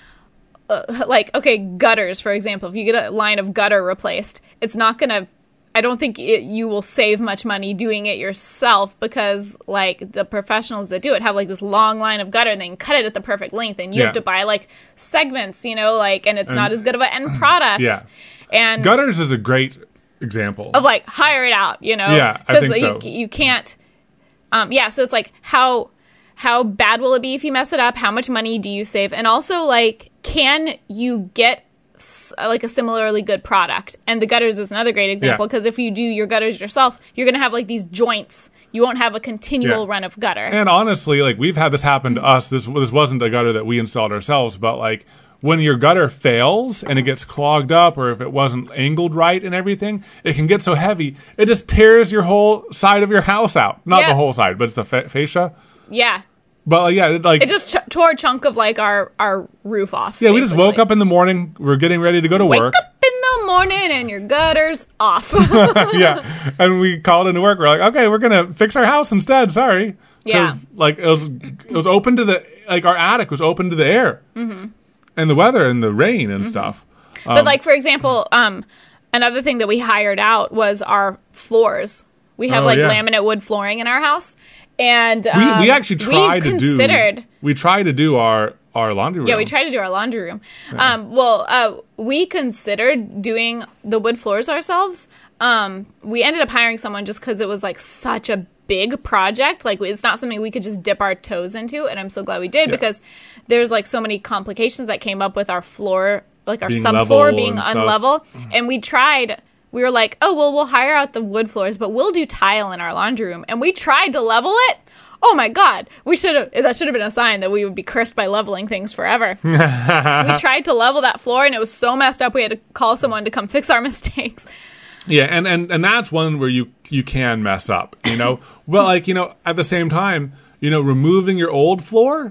[SPEAKER 2] uh, like, okay, gutters, for example, if you get a line of gutter replaced, it's not going to, I don't think it, you will save much money doing it yourself because, like, the professionals that do it have, like, this long line of gutter and they can cut it at the perfect length. And you
[SPEAKER 1] Yeah.
[SPEAKER 2] have to buy, like, segments, you know, like, and it's not as good of an end product.
[SPEAKER 1] Yeah.
[SPEAKER 2] And
[SPEAKER 1] Gutters is a great example.
[SPEAKER 2] of, like, hire it out, you know?
[SPEAKER 1] Yeah, I think
[SPEAKER 2] you,
[SPEAKER 1] so.
[SPEAKER 2] you can't, um, yeah, so it's like, how how bad will it be if you mess it up? How much money do you save? And also, like, can you get s- like a similarly good product? And the gutters is another great example
[SPEAKER 1] Yeah.
[SPEAKER 2] because if you do your gutters yourself, you're going to have like these joints. You won't have a continual
[SPEAKER 1] Yeah.
[SPEAKER 2] run of gutter.
[SPEAKER 1] And honestly, like, we've had this happen to us. This this wasn't a gutter that we installed ourselves, but like when your gutter fails and it gets clogged up, or if it wasn't angled right and everything, it can get so heavy it just tears your whole side of your house out. Not
[SPEAKER 2] Yeah.
[SPEAKER 1] the whole side, but it's the fa- fascia.
[SPEAKER 2] yeah.
[SPEAKER 1] But like, yeah, it, like
[SPEAKER 2] It just ch- tore a chunk of like our, our roof off.
[SPEAKER 1] yeah, we just
[SPEAKER 2] basically.
[SPEAKER 1] woke up in the morning. We're getting ready to go to
[SPEAKER 2] Wake
[SPEAKER 1] work.
[SPEAKER 2] up in the morning and your gutter's off.
[SPEAKER 1] Yeah, and we called into work. We're like, okay, we're gonna fix our house instead. Sorry. 'Cause,
[SPEAKER 2] Yeah.
[SPEAKER 1] like it was it was open to the like our attic was open to the air mm-hmm. and the weather and the rain and stuff.
[SPEAKER 2] But like, for example, um, another thing that we hired out was our floors. We have
[SPEAKER 1] Oh,
[SPEAKER 2] like
[SPEAKER 1] yeah.
[SPEAKER 2] laminate wood flooring in our house, and
[SPEAKER 1] We,
[SPEAKER 2] um,
[SPEAKER 1] we actually tried to
[SPEAKER 2] considered,
[SPEAKER 1] do. We tried to do our our laundry room.
[SPEAKER 2] Yeah, we tried to do our laundry room. Um, well, uh, we considered doing the wood floors ourselves. Um, we ended up hiring someone just because it was like such a big project. Like, it's not something we could just dip our toes into, and I'm so glad we did
[SPEAKER 1] Yeah.
[SPEAKER 2] because there's like so many complications that came up with our floor, like our
[SPEAKER 1] Being
[SPEAKER 2] subfloor
[SPEAKER 1] level
[SPEAKER 2] being
[SPEAKER 1] and stuff.
[SPEAKER 2] unlevel. And we tried. We were like, oh, well, we'll hire out the wood floors, but we'll do tile in our laundry room. And we tried to level it. Oh my God, we should have, that should have been a sign that we would be cursed by leveling things forever. We tried to level that floor and it was so messed up we had to call someone to come fix our mistakes.
[SPEAKER 1] Yeah, and, and, and that's one where you you can mess up, you know? Well, like, you know, at the same time, you know, removing your old floor,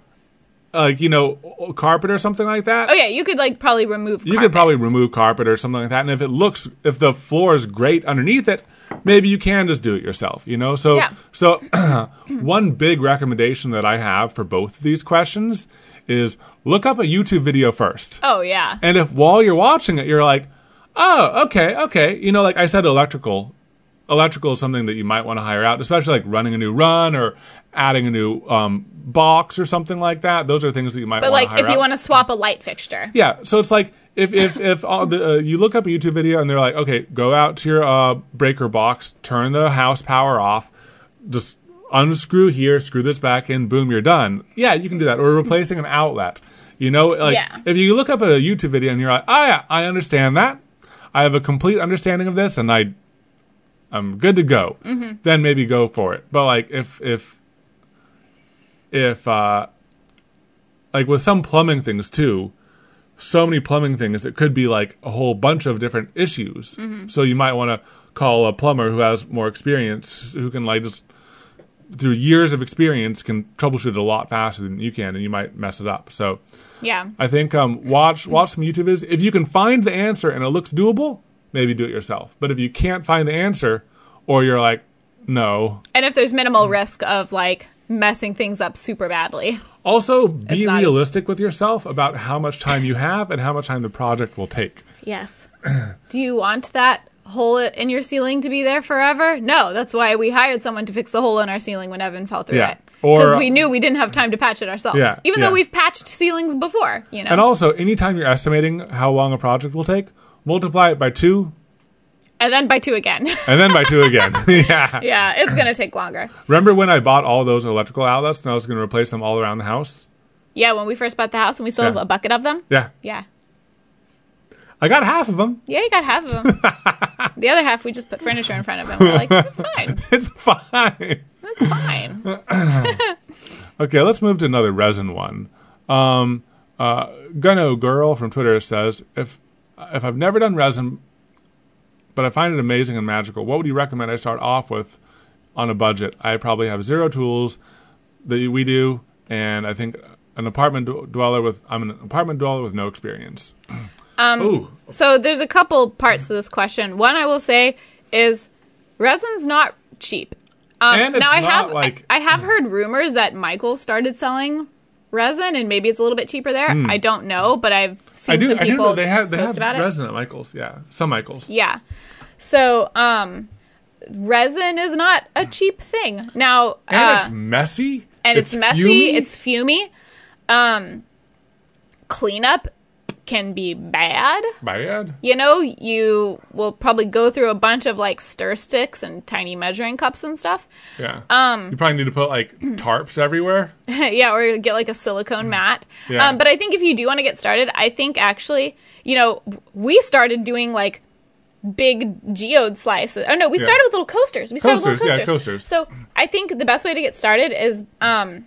[SPEAKER 1] like, you know, carpet or something like that.
[SPEAKER 2] Oh yeah, you could like probably remove
[SPEAKER 1] You
[SPEAKER 2] carpet.
[SPEAKER 1] could probably remove carpet or something like that. And if it looks, if the floor is great underneath it, maybe you can just do it yourself, you know? So,
[SPEAKER 2] Yeah.
[SPEAKER 1] so one big recommendation that I have for both of these questions is look up a YouTube video first.
[SPEAKER 2] Oh yeah.
[SPEAKER 1] And if while you're watching it, you're like, oh, okay, okay. You know, like I said, electrical. Electrical is something that you might want to hire out, especially like running a new run or adding a new um, box or something like that. Those are things that you might
[SPEAKER 2] But
[SPEAKER 1] want
[SPEAKER 2] like
[SPEAKER 1] to hire
[SPEAKER 2] if you
[SPEAKER 1] out.
[SPEAKER 2] want to swap a light fixture.
[SPEAKER 1] Yeah, so it's like if if if all the, uh, you look up a YouTube video and they're like, okay, go out to your uh, breaker box, turn the house power off, just unscrew here, screw this back in, boom, you're done. Yeah, you can do that. Or replacing an outlet. You know, like
[SPEAKER 2] Yeah.
[SPEAKER 1] if you look up a YouTube video and you're like, oh yeah, I understand that. I have a complete understanding of this, and I I'm good to go. Mm-hmm. Then maybe go for it. But like if if if uh like with some plumbing things too, so many plumbing things, it could be like a whole bunch of different issues.
[SPEAKER 2] Mm-hmm.
[SPEAKER 1] So you might want to call a plumber who has more experience, who can like just through years of experience can troubleshoot it a lot faster than you can, and you might mess it up. So
[SPEAKER 2] Yeah.
[SPEAKER 1] I think um, watch watch some YouTube videos. If you can find the answer and it looks doable, maybe do it yourself. But if you can't find the answer, or you're like, no.
[SPEAKER 2] And if there's minimal risk of like messing things up super badly.
[SPEAKER 1] Also, be
[SPEAKER 2] It's not as-
[SPEAKER 1] realistic with yourself about how much time you have and how much time the project will take.
[SPEAKER 2] Yes. Do you want that hole in your ceiling to be there forever? No, that's why we hired someone to fix the hole in our ceiling when Evan fell through
[SPEAKER 1] Yeah.
[SPEAKER 2] it.
[SPEAKER 1] Or-
[SPEAKER 2] Because we knew we didn't have time to patch it ourselves.
[SPEAKER 1] Yeah,
[SPEAKER 2] Even
[SPEAKER 1] yeah.
[SPEAKER 2] though we've patched ceilings before, you know.
[SPEAKER 1] And also, anytime you're estimating how long a project will take, multiply it by two,
[SPEAKER 2] And then by two again.
[SPEAKER 1] and then by two again. Yeah.
[SPEAKER 2] Yeah, it's going to take longer.
[SPEAKER 1] Remember when I bought all those electrical outlets and I was going to replace them all around the house?
[SPEAKER 2] Yeah, when we first bought the house and we still
[SPEAKER 1] Yeah.
[SPEAKER 2] have a bucket of them.
[SPEAKER 1] Yeah.
[SPEAKER 2] Yeah.
[SPEAKER 1] I got half of them.
[SPEAKER 2] Yeah, you got half of them. The other half, we just put furniture in front of them. We're like, it's fine.
[SPEAKER 1] It's fine.
[SPEAKER 2] It's fine.
[SPEAKER 1] Okay, let's move to another resin one. Um, uh, Gunno Girl from Twitter says, if if I've never done resin but I find it amazing and magical. What would you recommend I start off with on a budget? I probably have zero tools that we do, and I think an apartment dweller with I'm an apartment dweller with no experience.
[SPEAKER 2] Um,
[SPEAKER 1] Ooh.
[SPEAKER 2] So there's a couple parts to this question. One I will say is resin's not cheap. Um,
[SPEAKER 1] And it's
[SPEAKER 2] now I
[SPEAKER 1] not
[SPEAKER 2] have
[SPEAKER 1] like-
[SPEAKER 2] I, I have heard rumors that Michaels started selling resin, and maybe it's a little bit cheaper there. I don't know, but I've seen
[SPEAKER 1] I do.
[SPEAKER 2] some
[SPEAKER 1] I do
[SPEAKER 2] people
[SPEAKER 1] know they have they
[SPEAKER 2] post
[SPEAKER 1] have
[SPEAKER 2] about it.
[SPEAKER 1] resin at Michaels. Yeah, some Michaels.
[SPEAKER 2] Yeah. So um, resin is not a cheap thing. Now
[SPEAKER 1] And
[SPEAKER 2] uh,
[SPEAKER 1] it's messy.
[SPEAKER 2] and it's, messy.
[SPEAKER 1] fumey.
[SPEAKER 2] It's fumy. Um, cleanup can be bad.
[SPEAKER 1] bad.
[SPEAKER 2] You know, you will probably go through a bunch of like stir sticks and tiny measuring cups and stuff.
[SPEAKER 1] Yeah. Um, you probably need to put like tarps everywhere.
[SPEAKER 2] Yeah, or get like a silicone mat.
[SPEAKER 1] Yeah.
[SPEAKER 2] Um, but I think if you do want to get started, I think actually, you know, we started doing like big geode slices. Oh no, we
[SPEAKER 1] Yeah.
[SPEAKER 2] started with little coasters. We started
[SPEAKER 1] Coasters,
[SPEAKER 2] with
[SPEAKER 1] yeah,
[SPEAKER 2] little coasters.
[SPEAKER 1] coasters.
[SPEAKER 2] So I think the best way to get started is um,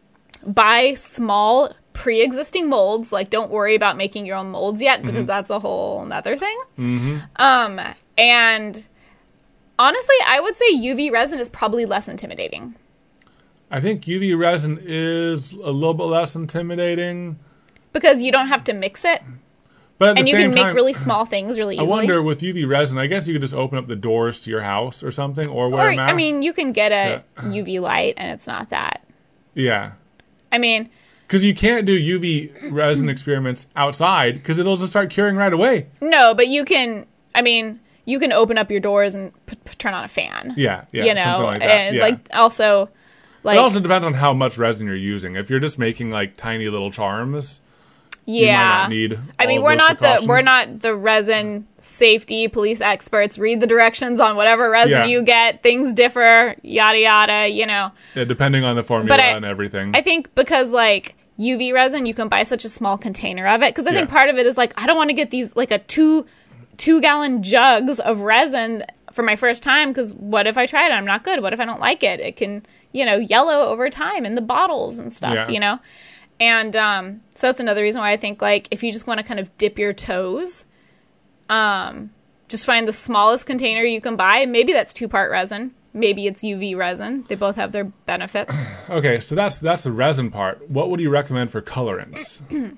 [SPEAKER 2] buy small pre-existing molds. Like, don't worry about making your own molds yet, because
[SPEAKER 1] Mm-hmm.
[SPEAKER 2] that's a whole nother thing. Mm-hmm. Um, and honestly, I would say U V resin is probably less intimidating.
[SPEAKER 1] I think U V resin is a little bit less intimidating,
[SPEAKER 2] Because you don't have to mix it,
[SPEAKER 1] but at
[SPEAKER 2] and
[SPEAKER 1] the
[SPEAKER 2] you
[SPEAKER 1] same
[SPEAKER 2] can make
[SPEAKER 1] time,
[SPEAKER 2] really small things really
[SPEAKER 1] I
[SPEAKER 2] easily.
[SPEAKER 1] wonder with U V resin. I guess you could just open up the doors to your house or something, or wear
[SPEAKER 2] Or,
[SPEAKER 1] a mask.
[SPEAKER 2] I mean, you can get a U V light, and it's not that.
[SPEAKER 1] yeah,
[SPEAKER 2] I mean,
[SPEAKER 1] because you can't do U V resin experiments outside because it'll just start curing right away.
[SPEAKER 2] no, but you can, I mean, you can open up your doors and p- p- turn on a fan.
[SPEAKER 1] Yeah, yeah,
[SPEAKER 2] you know,
[SPEAKER 1] something like that.
[SPEAKER 2] and
[SPEAKER 1] yeah.
[SPEAKER 2] like also, like,
[SPEAKER 1] it also depends on how much resin you're using. If you're just making like tiny little charms, you might
[SPEAKER 2] yeah.
[SPEAKER 1] not need.
[SPEAKER 2] I
[SPEAKER 1] all
[SPEAKER 2] mean,
[SPEAKER 1] of
[SPEAKER 2] we're
[SPEAKER 1] those
[SPEAKER 2] not the
[SPEAKER 1] precautions.
[SPEAKER 2] we're not the resin safety police experts. Read the directions on whatever resin
[SPEAKER 1] Yeah.
[SPEAKER 2] you get. Things differ, yada yada. You know,
[SPEAKER 1] Yeah, depending on the formula
[SPEAKER 2] But I-
[SPEAKER 1] and everything.
[SPEAKER 2] I think because like U V resin, you can buy such a small container of it. Because I think
[SPEAKER 1] Yeah.
[SPEAKER 2] part of it is like, I don't want to get these like a two two gallon jugs of resin for my first time. Because what if I try it and I'm not good? What if I don't like it? It can, you know, yellow over time in the bottles and stuff.
[SPEAKER 1] Yeah.
[SPEAKER 2] You know, and um, so that's another reason why I think like if you just want to kind of dip your toes, um, just find the smallest container you can buy. Maybe that's two part resin. Maybe it's U V resin. They both have their benefits.
[SPEAKER 1] Okay, so that's that's the resin part. What would you recommend for colorants?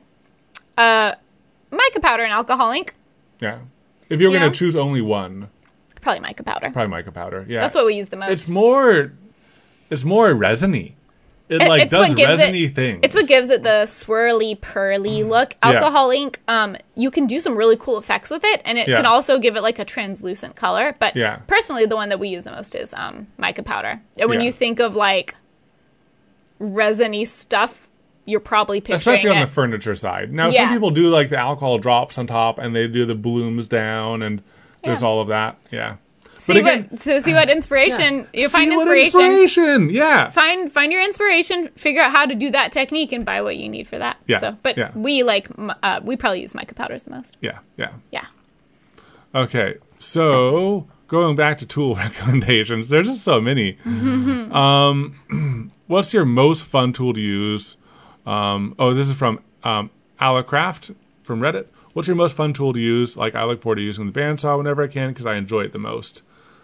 [SPEAKER 2] Mica powder and alcohol ink.
[SPEAKER 1] Yeah, if you're
[SPEAKER 2] Yeah.
[SPEAKER 1] gonna choose only one,
[SPEAKER 2] Probably mica powder.
[SPEAKER 1] probably mica powder. Yeah,
[SPEAKER 2] That's what we use the most.
[SPEAKER 1] it's more. It's more resiny. It,
[SPEAKER 2] It-
[SPEAKER 1] like
[SPEAKER 2] it's
[SPEAKER 1] does
[SPEAKER 2] what gives
[SPEAKER 1] resiny
[SPEAKER 2] it,
[SPEAKER 1] things.
[SPEAKER 2] It's what gives it the swirly, pearly look.
[SPEAKER 1] Yeah.
[SPEAKER 2] Alcohol ink, um, you can do some really cool effects with it, and it
[SPEAKER 1] Yeah.
[SPEAKER 2] can also give it like a translucent color. But
[SPEAKER 1] Yeah.
[SPEAKER 2] personally, the one that we use the most is um, mica powder. And when
[SPEAKER 1] Yeah.
[SPEAKER 2] you think of like resiny stuff, you're probably picturing
[SPEAKER 1] especially on
[SPEAKER 2] it.
[SPEAKER 1] the furniture side. Now, some
[SPEAKER 2] Yeah.
[SPEAKER 1] people do like the alcohol drops on top, and they do the blooms down, and there's
[SPEAKER 2] Yeah.
[SPEAKER 1] all of that. Yeah.
[SPEAKER 2] see
[SPEAKER 1] again-
[SPEAKER 2] what so see what inspiration you find
[SPEAKER 1] See what
[SPEAKER 2] inspiration.
[SPEAKER 1] inspiration. Yeah.
[SPEAKER 2] Find find your inspiration. Figure out how to do that technique and buy what you need for that.
[SPEAKER 1] Yeah,
[SPEAKER 2] So, but
[SPEAKER 1] yeah.
[SPEAKER 2] we like m- uh, we probably use mica powders the most.
[SPEAKER 1] Yeah. Yeah.
[SPEAKER 2] Yeah.
[SPEAKER 1] Okay, so going back to tool recommendations, there's just so many. um, what's your most fun tool to use? Um, oh, this is from um, Alacraft from Reddit. What's your most fun tool to use? Like, I look forward to using the bandsaw whenever I can because I enjoy it the most.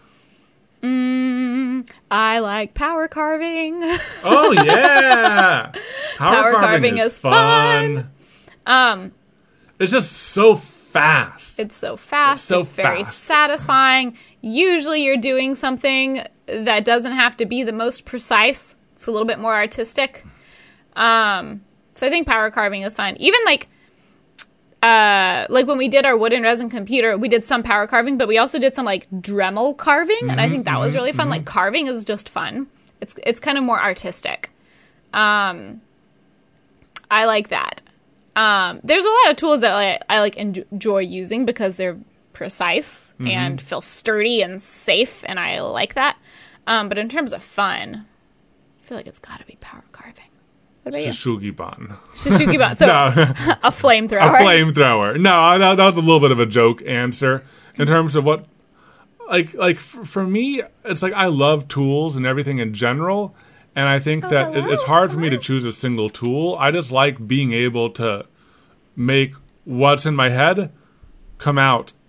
[SPEAKER 2] I like power carving.
[SPEAKER 1] Oh yeah, power,
[SPEAKER 2] Power carving is fun. Um,
[SPEAKER 1] it's just so fast.
[SPEAKER 2] It's so fast.
[SPEAKER 1] It's so
[SPEAKER 2] it's very
[SPEAKER 1] fast.
[SPEAKER 2] satisfying. Usually you're doing something that doesn't have to be the most precise. It's a little bit more artistic. Um, so I think power carving is fun. Even like uh, like when we did our wood and resin computer, we did some power carving, but we also did some like Dremel carving, and I think that was really fun. Like carving is just fun. It's it's kind of more artistic. Um, I like that. Um, there's a lot of tools that I, I like enjoy using because they're precise and feel sturdy and safe, and I like that. Um, but in terms of fun, I feel like it's got to be power carving. What about you?
[SPEAKER 1] Shishugi-ban.
[SPEAKER 2] Shishuki-ban. So
[SPEAKER 1] No.
[SPEAKER 2] a flamethrower.
[SPEAKER 1] A flamethrower. No, that, that was a little bit of a joke answer in terms of what, like, like f- for me, it's like I love tools and everything in general, and I think that it,
[SPEAKER 2] hello,
[SPEAKER 1] it's hard for me to choose a single tool. I just like being able to make what's in my head come out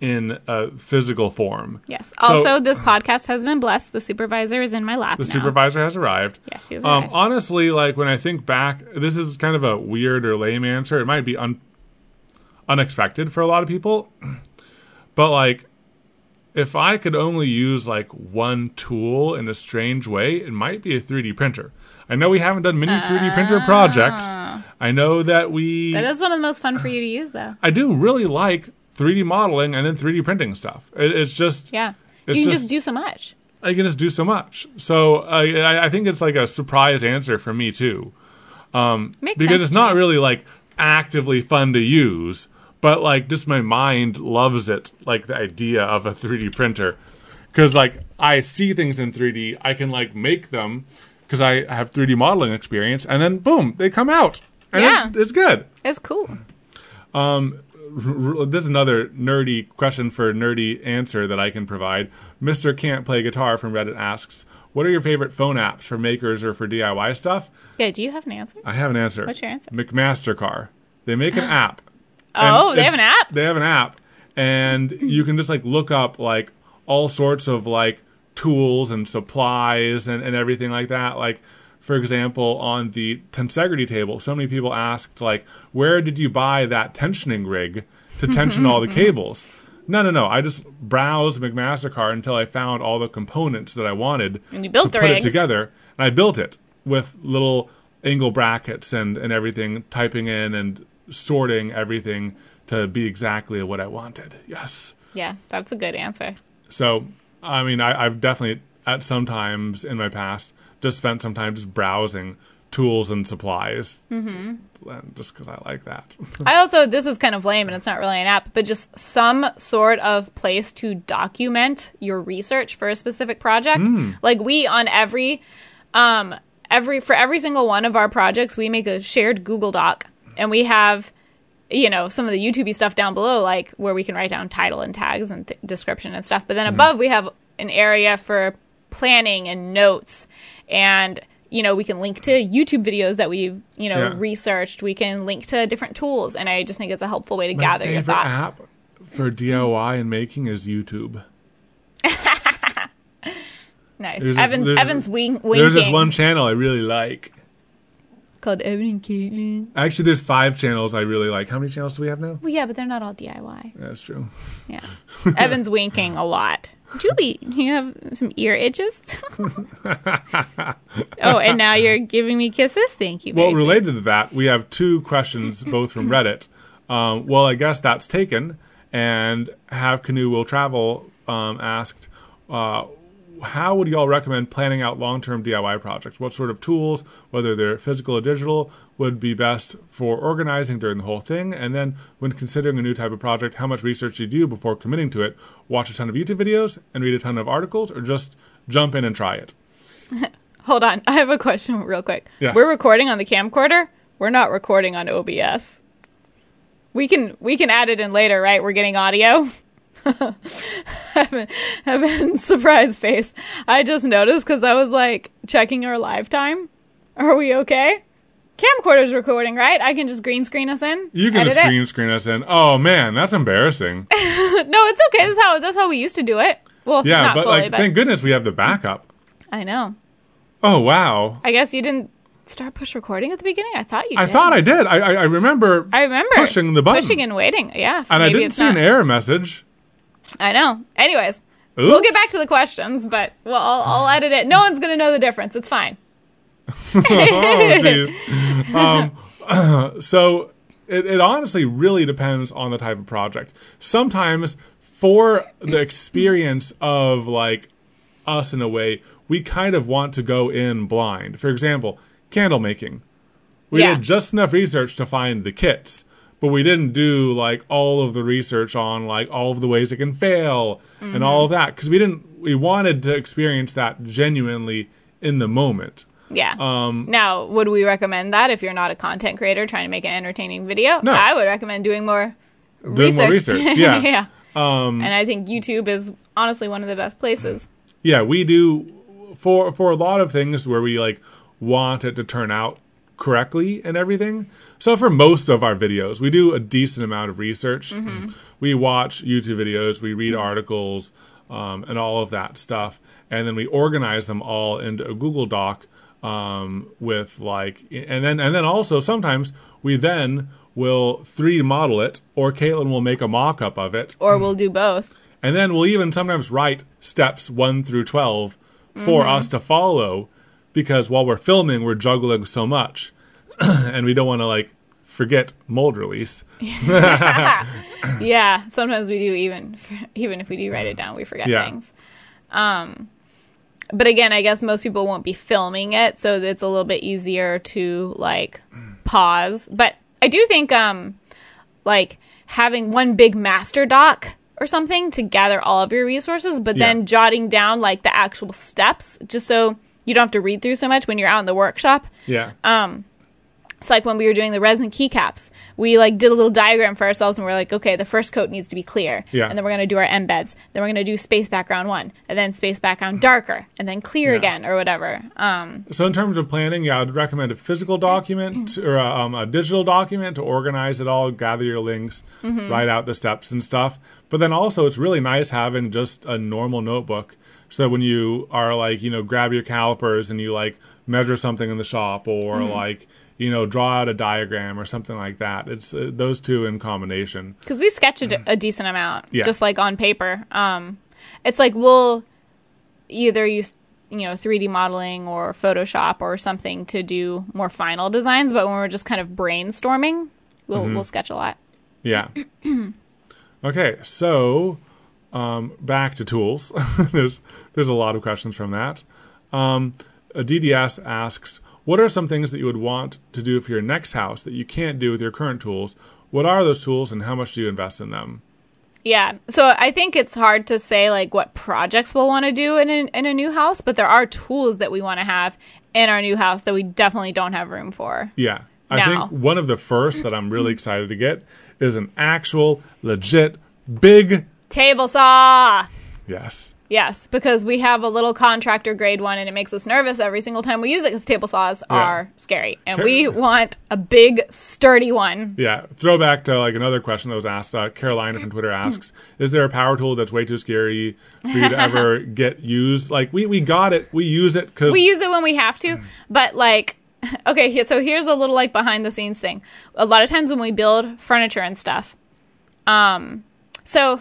[SPEAKER 1] in a physical form.
[SPEAKER 2] Yes.
[SPEAKER 1] So-
[SPEAKER 2] Also, this podcast has been blessed. The supervisor is in my lap
[SPEAKER 1] The
[SPEAKER 2] now.
[SPEAKER 1] supervisor has arrived.
[SPEAKER 2] Yeah, she has
[SPEAKER 1] Um,
[SPEAKER 2] arrived.
[SPEAKER 1] honestly, like when I think back, this is kind of a weird or lame answer. It might be un- unexpected for a lot of people, but like, if I could only use like one tool in a strange way, it might be a three D printer. I know we haven't done many three D printer projects. I know that we.
[SPEAKER 2] That is one of the most fun for you to use, though.
[SPEAKER 1] I do really like three D modeling and then three D printing stuff. It, it's just
[SPEAKER 2] Yeah.
[SPEAKER 1] It's
[SPEAKER 2] You can
[SPEAKER 1] just-
[SPEAKER 2] just do so much.
[SPEAKER 1] I can just do so much. So uh, I, I think it's like a surprise answer for me too,
[SPEAKER 2] Makes
[SPEAKER 1] because
[SPEAKER 2] sense
[SPEAKER 1] it's
[SPEAKER 2] to
[SPEAKER 1] not
[SPEAKER 2] me.
[SPEAKER 1] really like actively fun to use, but like just my mind loves it, like the idea of a three D printer, because like I see things in three D, I can like make them because I have three D modeling experience, and then boom, they come out, and
[SPEAKER 2] Yeah.
[SPEAKER 1] it's, it's good.
[SPEAKER 2] It's cool.
[SPEAKER 1] This is another nerdy question for a nerdy answer that I can provide. Mister Can't Play Guitar from Reddit asks, what are your favorite phone apps for makers or for D I Y stuff?
[SPEAKER 2] Yeah, do you have an answer?
[SPEAKER 1] I have an answer.
[SPEAKER 2] What's your answer?
[SPEAKER 1] McMastercar. They make an app.
[SPEAKER 2] Oh,
[SPEAKER 1] And
[SPEAKER 2] they have
[SPEAKER 1] it's-
[SPEAKER 2] an app?
[SPEAKER 1] They have an app. And you can just like look up like all sorts of like tools and supplies and, and everything like that. Like, for example, on the tensegrity table, so many people asked, like, where did you buy that tensioning rig to tension all the cables? No, no, no. I just browsed McMastercard until I found all the components that I wanted
[SPEAKER 2] And you built
[SPEAKER 1] to
[SPEAKER 2] the
[SPEAKER 1] put
[SPEAKER 2] rigs.
[SPEAKER 1] it together. And I built it with little angle brackets and, and everything, typing in and sorting everything to be exactly what I wanted. Yes.
[SPEAKER 2] Yeah, that's a good answer.
[SPEAKER 1] So, I mean, I, I've definitely, at some times in my past, just spent some time just browsing tools and supplies. Mm-hmm. Just because I like that.
[SPEAKER 2] I also, this is kind of lame and it's not really an app, but just some sort of place to document your research for a specific project. Like we, on every, um, every, for every single one of our projects, we make a shared Google Doc and we have, you know, some of the YouTube stuff down below, like where we can write down title and tags and th- description and stuff. But then above we have an area for planning and notes, and you know we can link to YouTube videos that we've you know
[SPEAKER 1] Yeah.
[SPEAKER 2] researched. We can link to different tools, and I just think it's a helpful way to
[SPEAKER 1] My
[SPEAKER 2] gather your
[SPEAKER 1] favorite
[SPEAKER 2] thoughts.
[SPEAKER 1] app for D I Y and making is YouTube.
[SPEAKER 2] Nice.
[SPEAKER 1] There's this-
[SPEAKER 2] Evans
[SPEAKER 1] there's-
[SPEAKER 2] Evans wink, winking
[SPEAKER 1] There's this one channel I really like.
[SPEAKER 2] called Evan and Caitlin.
[SPEAKER 1] Actually, there's five channels I really like. How many channels do we have now?
[SPEAKER 2] Well, yeah, but they're not all D I Y.
[SPEAKER 1] That's true.
[SPEAKER 2] Yeah, Evan's winking a lot. Julie, you have some ear itches. Oh, and now you're giving me kisses. Thank you.
[SPEAKER 1] Well,
[SPEAKER 2] Macy.
[SPEAKER 1] related to that, we have two questions, both from Reddit. Um, well, I guess that's taken. And Have Canoe Will Travel um, asked, uh, how would y'all recommend planning out long-term D I Y projects? What sort of tools, whether they're physical or digital, would be best for organizing during the whole thing? And then when considering a new type of project, how much research do you do before committing to it? Watch a ton of YouTube videos and read a ton of articles, or just jump in and try it?
[SPEAKER 2] Hold on. I have a question real quick.
[SPEAKER 1] Yes.
[SPEAKER 2] We're recording on the camcorder. We're not recording on O B S. We can we can add it in later, right? We're getting audio. Evan, Evan, surprise face. I just noticed because I was like checking our live time. Are we okay? Camcorder's recording, right? I can just green screen us in.
[SPEAKER 1] You can
[SPEAKER 2] edit
[SPEAKER 1] just green screen us in. Oh, man, that's embarrassing.
[SPEAKER 2] it. No, it's okay. That's how that's how we used to do it. Well,
[SPEAKER 1] Yeah,
[SPEAKER 2] not
[SPEAKER 1] but
[SPEAKER 2] fully,
[SPEAKER 1] like,
[SPEAKER 2] but
[SPEAKER 1] thank goodness we have the backup.
[SPEAKER 2] I know.
[SPEAKER 1] Oh, wow.
[SPEAKER 2] I guess you didn't start push recording at the beginning. I thought you did.
[SPEAKER 1] I thought I did. I, I, I remember
[SPEAKER 2] I remember
[SPEAKER 1] pushing the button.
[SPEAKER 2] pushing and waiting. Yeah,
[SPEAKER 1] and I
[SPEAKER 2] maybe
[SPEAKER 1] didn't
[SPEAKER 2] it's
[SPEAKER 1] see
[SPEAKER 2] not.
[SPEAKER 1] an error message.
[SPEAKER 2] I know. Anyways,
[SPEAKER 1] Oops.
[SPEAKER 2] we'll get back to the questions, but well, I'll, I'll edit it. No one's gonna know the difference. It's fine.
[SPEAKER 1] Oh, jeez. Um, so it, it honestly really depends on the type of project. Sometimes for the experience of like us in a way, we kind of want to go in blind. For example, candle making. We
[SPEAKER 2] Yeah.
[SPEAKER 1] did just enough research to find the kits, but we didn't do like all of the research on like all of the ways it can fail
[SPEAKER 2] Mm-hmm.
[SPEAKER 1] and all of that, because we didn't. We wanted to experience that genuinely in the moment.
[SPEAKER 2] Yeah. Um, now, would we recommend that if you're not a content creator trying to make an entertaining video?
[SPEAKER 1] No.
[SPEAKER 2] I would recommend doing more
[SPEAKER 1] Doing
[SPEAKER 2] research.
[SPEAKER 1] more research, yeah.
[SPEAKER 2] yeah. Um, and I think YouTube is honestly one of the best places.
[SPEAKER 1] Yeah, we do for for a lot of things where we like want it to turn out correctly and everything. So for most of our videos, we do a decent amount of research. Mm-hmm. We watch YouTube videos, we read articles, um, and all of that stuff. And then we organize them all into a Google Doc um, with like, and then and then also sometimes we then will three D model it, or Caitlin will make a mock-up of it.
[SPEAKER 2] Or we'll do both.
[SPEAKER 1] And then we'll even sometimes write steps one through twelve for mm-hmm. us to follow, because while we're filming, we're juggling so much. And we don't want to, like, forget mold release.
[SPEAKER 2] Yeah, sometimes we do, even even if we do write it down, we forget yeah. things. Um, but again, I guess most people won't be filming it, so it's a little bit easier to, like, pause. But I do think, um, like, having one big master doc or something to gather all of your resources, but yeah. then jotting down, like, the actual steps, just so you don't have to read through so much when you're out in the workshop.
[SPEAKER 1] Yeah.
[SPEAKER 2] Um, it's like when we were doing the resin keycaps, we, like, did a little diagram for ourselves, and we're like, okay, the first coat needs to be clear.
[SPEAKER 1] Yeah.
[SPEAKER 2] And then we're going to do our embeds. Then we're going to do space background one, and then space background darker, and then clear yeah. again, or whatever. Um,
[SPEAKER 1] so in terms of planning, yeah, I'd recommend a physical document or a, um, a digital document to organize it all, gather your links, mm-hmm. write out the steps and stuff. But then also, it's really nice having just a normal notebook. So when you are, like, you know, grab your calipers and you, like, measure something in the shop, or mm-hmm. like, you know, draw out a diagram or something like that. It's uh, those two in combination.
[SPEAKER 2] Because we sketch a, d- a decent amount,
[SPEAKER 1] yeah.
[SPEAKER 2] just like on paper. Um, it's like we'll either use, you know, three D modeling or Photoshop or something to do more final designs. But when we're just kind of brainstorming, we'll mm-hmm. we'll sketch a lot.
[SPEAKER 1] Yeah. Okay, so um, back to tools. there's there's a lot of questions from that. Um, D D S asks, what are some things that you would want to do for your next house that you can't do with your current tools? What are those tools, and how much do you invest in them?
[SPEAKER 2] Yeah, so I think it's hard to say, like, what projects we'll want to do in a, in a new house, but there are tools that we want to have in our new house that we definitely don't have room for.
[SPEAKER 1] Yeah. I
[SPEAKER 2] now.
[SPEAKER 1] think one of the first that I'm really excited to get is an actual, legit, big
[SPEAKER 2] table saw.
[SPEAKER 1] Yes.
[SPEAKER 2] Yes, because we have a little contractor grade one, and it makes us nervous every single time we use it because table saws yeah. are scary. And we want a big, sturdy one.
[SPEAKER 1] Yeah. Throwback to, like, another question that was asked. Uh, Carolina from Twitter asks, is there a power tool that's way too scary for you to ever get used? Like, we, we got it. We use it because...
[SPEAKER 2] We use it when we have to. But, like... Okay, so here's a little, like, behind-the-scenes thing. A lot of times when we build furniture and stuff... Um, so...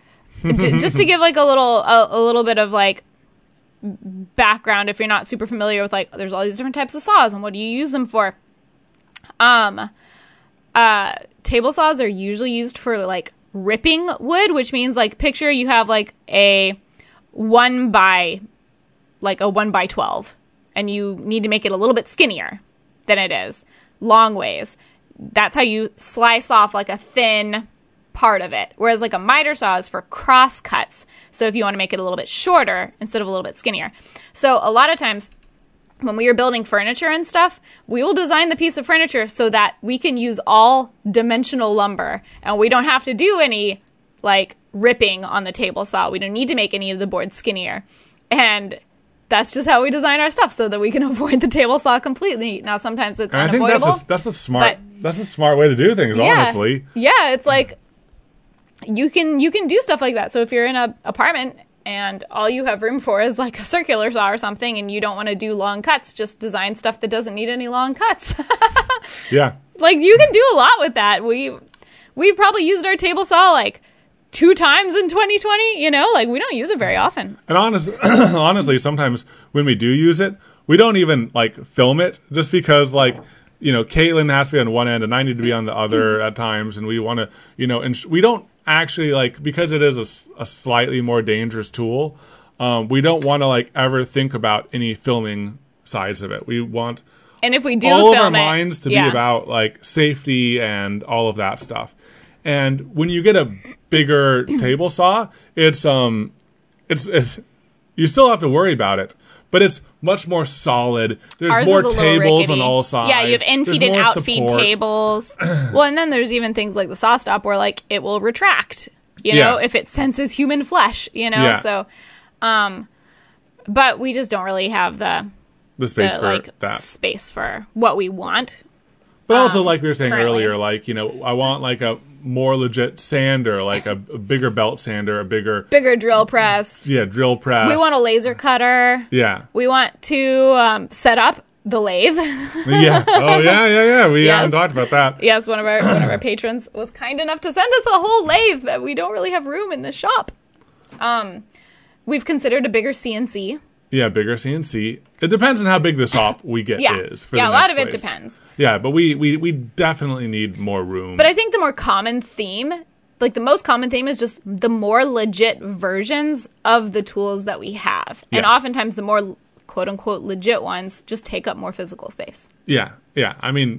[SPEAKER 2] just to give, like, a little a, a little bit of, like, background, if you're not super familiar with, like, there's all these different types of saws and what do you use them for. Um, uh, table saws are usually used for, like, ripping wood, which means, like, picture you have, like, a one by, like, a one by twelve, and you need to make it a little bit skinnier than it is, long ways. That's how you slice off, like, a thin part of it, whereas, like, a miter saw is for cross cuts, so if you want to make it a little bit shorter instead of a little bit skinnier. So a lot of times when we are building furniture and stuff, we will design the piece of furniture so that we can use all dimensional lumber, and we don't have to do any, like, ripping on the table saw. We don't need to make any of the boards skinnier, and that's just how we design our stuff so that we can avoid the table saw completely. Now, sometimes it's and unavoidable.
[SPEAKER 1] I think that's a, that's a smart but, that's a smart way to do things.
[SPEAKER 2] Yeah,
[SPEAKER 1] honestly,
[SPEAKER 2] yeah, it's like. You can you can do stuff like that. So if you're in an apartment and all you have room for is, like, a circular saw or something, and you don't want to do long cuts, just design stuff that doesn't need any long cuts.
[SPEAKER 1] Yeah.
[SPEAKER 2] Like, you can do a lot with that. We we probably used our table saw, like, two times in twenty twenty, you know? Like, we don't use it very often.
[SPEAKER 1] And honest, honestly, sometimes when we do use it, we don't even, like, film it, just because, like, you know, Caitlin has to be on one end and I need to be on the other at times, and we want to, you know, and sh- we don't actually, like, because it is a, a slightly more dangerous tool, um, we don't want to, like, ever think about any filming sides of it. We want
[SPEAKER 2] and if we do
[SPEAKER 1] all
[SPEAKER 2] film
[SPEAKER 1] of our
[SPEAKER 2] it,
[SPEAKER 1] minds to
[SPEAKER 2] yeah.
[SPEAKER 1] be about, like, safety and all of that stuff. And when you get a bigger table saw, it's um, it's it's you still have to worry about it, but it's much more solid. There's
[SPEAKER 2] Ours
[SPEAKER 1] more
[SPEAKER 2] is a
[SPEAKER 1] tables on all sides.
[SPEAKER 2] Yeah, you have in-feed and out-feed tables. Well, and then there's even things like the saw stop where, like, it will retract, you know,
[SPEAKER 1] yeah.
[SPEAKER 2] if it senses human flesh, you know?
[SPEAKER 1] Yeah.
[SPEAKER 2] So, um, but we just don't really have the
[SPEAKER 1] the space
[SPEAKER 2] the,
[SPEAKER 1] for
[SPEAKER 2] like,
[SPEAKER 1] that.
[SPEAKER 2] space for what we want.
[SPEAKER 1] But also,
[SPEAKER 2] um,
[SPEAKER 1] like we were saying
[SPEAKER 2] currently.
[SPEAKER 1] earlier, like, you know, I want like a more legit sander, like a, a bigger belt sander, a bigger,
[SPEAKER 2] Bigger drill press.
[SPEAKER 1] yeah, drill press.
[SPEAKER 2] We want a laser cutter.
[SPEAKER 1] yeah.
[SPEAKER 2] We want to um, set up the lathe.
[SPEAKER 1] Yeah. Oh, yeah, yeah, yeah. We
[SPEAKER 2] Yes.
[SPEAKER 1] haven't talked about that.
[SPEAKER 2] Yes, one of our one of our patrons was kind enough to send us a whole lathe, but we don't really have room in the shop. Um, we've considered a bigger C N C.
[SPEAKER 1] Yeah, bigger C N C. It depends on how big the shop we get
[SPEAKER 2] Yeah,
[SPEAKER 1] is. For
[SPEAKER 2] yeah,
[SPEAKER 1] the
[SPEAKER 2] a lot
[SPEAKER 1] next
[SPEAKER 2] of it
[SPEAKER 1] place.
[SPEAKER 2] depends.
[SPEAKER 1] Yeah, but we, we, we definitely need more room.
[SPEAKER 2] But I think the more common theme, like the most common theme, is just the more legit versions of the tools that we have, and
[SPEAKER 1] Yes.
[SPEAKER 2] oftentimes the more quote unquote legit ones just take up more physical space.
[SPEAKER 1] Yeah, yeah. I mean,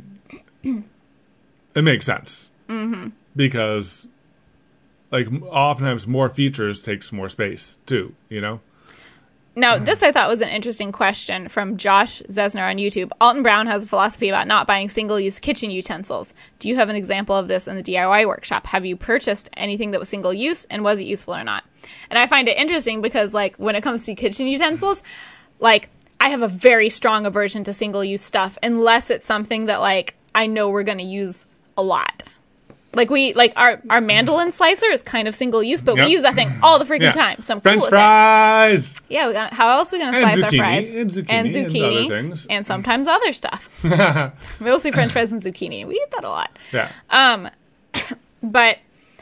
[SPEAKER 1] it makes sense. Mm-hmm. Because, like, oftentimes more features takes more space, too, you know?
[SPEAKER 2] Now, this I thought was an interesting question from Josh Zesner on YouTube. Alton Brown has a philosophy about not buying single-use kitchen utensils. Do you have an example of this in the D I Y workshop? Have you purchased anything that was single-use, and was it useful or not? And I find it interesting because, like, when it comes to kitchen utensils, like, I have a very strong aversion to single-use stuff unless it's something that, like, I know we're going to use a lot. Like, we, like, our, our mandolin slicer is kind of single-use, but
[SPEAKER 1] Yep.
[SPEAKER 2] we use that thing all the freaking
[SPEAKER 1] Yeah.
[SPEAKER 2] time, so I'm
[SPEAKER 1] French
[SPEAKER 2] cool with it.
[SPEAKER 1] fries!
[SPEAKER 2] Yeah, we got. How else are we gonna
[SPEAKER 1] And
[SPEAKER 2] slice our
[SPEAKER 1] zucchini,
[SPEAKER 2] fries?
[SPEAKER 1] and zucchini,
[SPEAKER 2] and
[SPEAKER 1] and
[SPEAKER 2] zucchini,
[SPEAKER 1] other things.
[SPEAKER 2] and sometimes other stuff. Mostly French fries and zucchini. We eat that a lot.
[SPEAKER 1] Yeah.
[SPEAKER 2] Um, but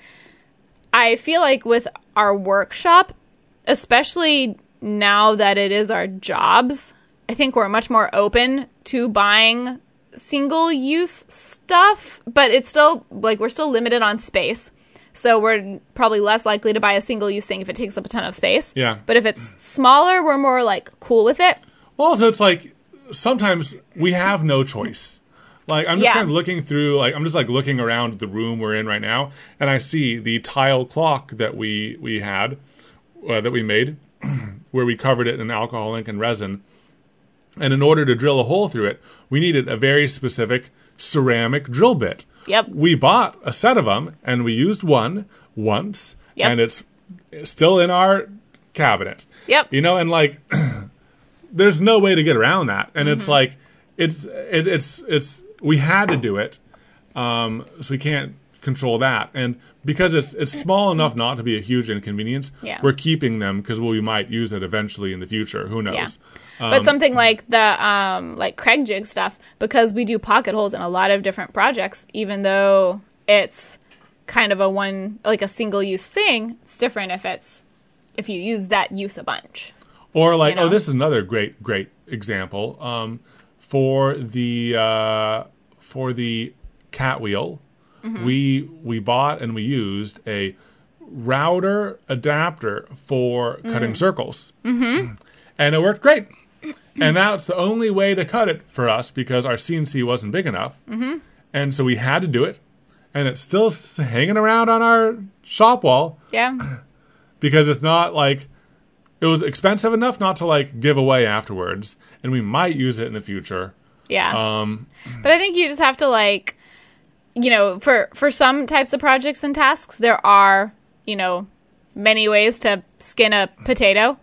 [SPEAKER 2] I feel like with our workshop, especially now that it is our jobs, I think we're much more open to buying single-use stuff, but it's still, like, we're still limited on space. So we're probably less likely to buy a single-use thing if it takes up a ton of space.
[SPEAKER 1] Yeah.
[SPEAKER 2] But if it's smaller, we're more, like, cool with it.
[SPEAKER 1] Well, also, it's like, sometimes we have no choice. Like, I'm just
[SPEAKER 2] Yeah.
[SPEAKER 1] kind of looking through, like, I'm just, like, looking around the room we're in right now, and I see the tile clock that we, we had, uh, that we made, where we covered it in alcohol ink and resin. And in order to drill a hole through it, we needed a very specific ceramic drill bit.
[SPEAKER 2] Yep.
[SPEAKER 1] We bought a set of them, and we used one once,
[SPEAKER 2] Yep.
[SPEAKER 1] and it's still in our cabinet.
[SPEAKER 2] Yep.
[SPEAKER 1] You know, and like, there's no way to get around that. And
[SPEAKER 2] Mm-hmm.
[SPEAKER 1] it's like, it's it, it's it's we had to do it, um, so we can't control that. And because it's it's small enough not to be a huge inconvenience,
[SPEAKER 2] Yeah.
[SPEAKER 1] we're keeping them because we might use it eventually in the future. Who knows?
[SPEAKER 2] Yeah. But something like the um, like Craig jig stuff, because we do pocket holes in a lot of different projects, even though it's kind of a one like a single use thing, it's different if it's if you use that use a bunch.
[SPEAKER 1] Or like,
[SPEAKER 2] You know?
[SPEAKER 1] oh, this is another great, great example. Um, for the uh, for the cat wheel,
[SPEAKER 2] Mm-hmm.
[SPEAKER 1] we we bought and we used a router adapter for cutting
[SPEAKER 2] Mm.
[SPEAKER 1] circles, mm-hmm. and it worked great. And that's the only way to cut it for us because our C N C wasn't big enough, mm-hmm. and so we had to do it. And it's still s- hanging around on our shop wall
[SPEAKER 2] Yeah.
[SPEAKER 1] because it's not like it was expensive enough not to like give away afterwards, and we might use it in the future.
[SPEAKER 2] Yeah.
[SPEAKER 1] Um,
[SPEAKER 2] But I think you just have to like, you know, for for some types of projects and tasks, there are, you know, many ways to skin a potato.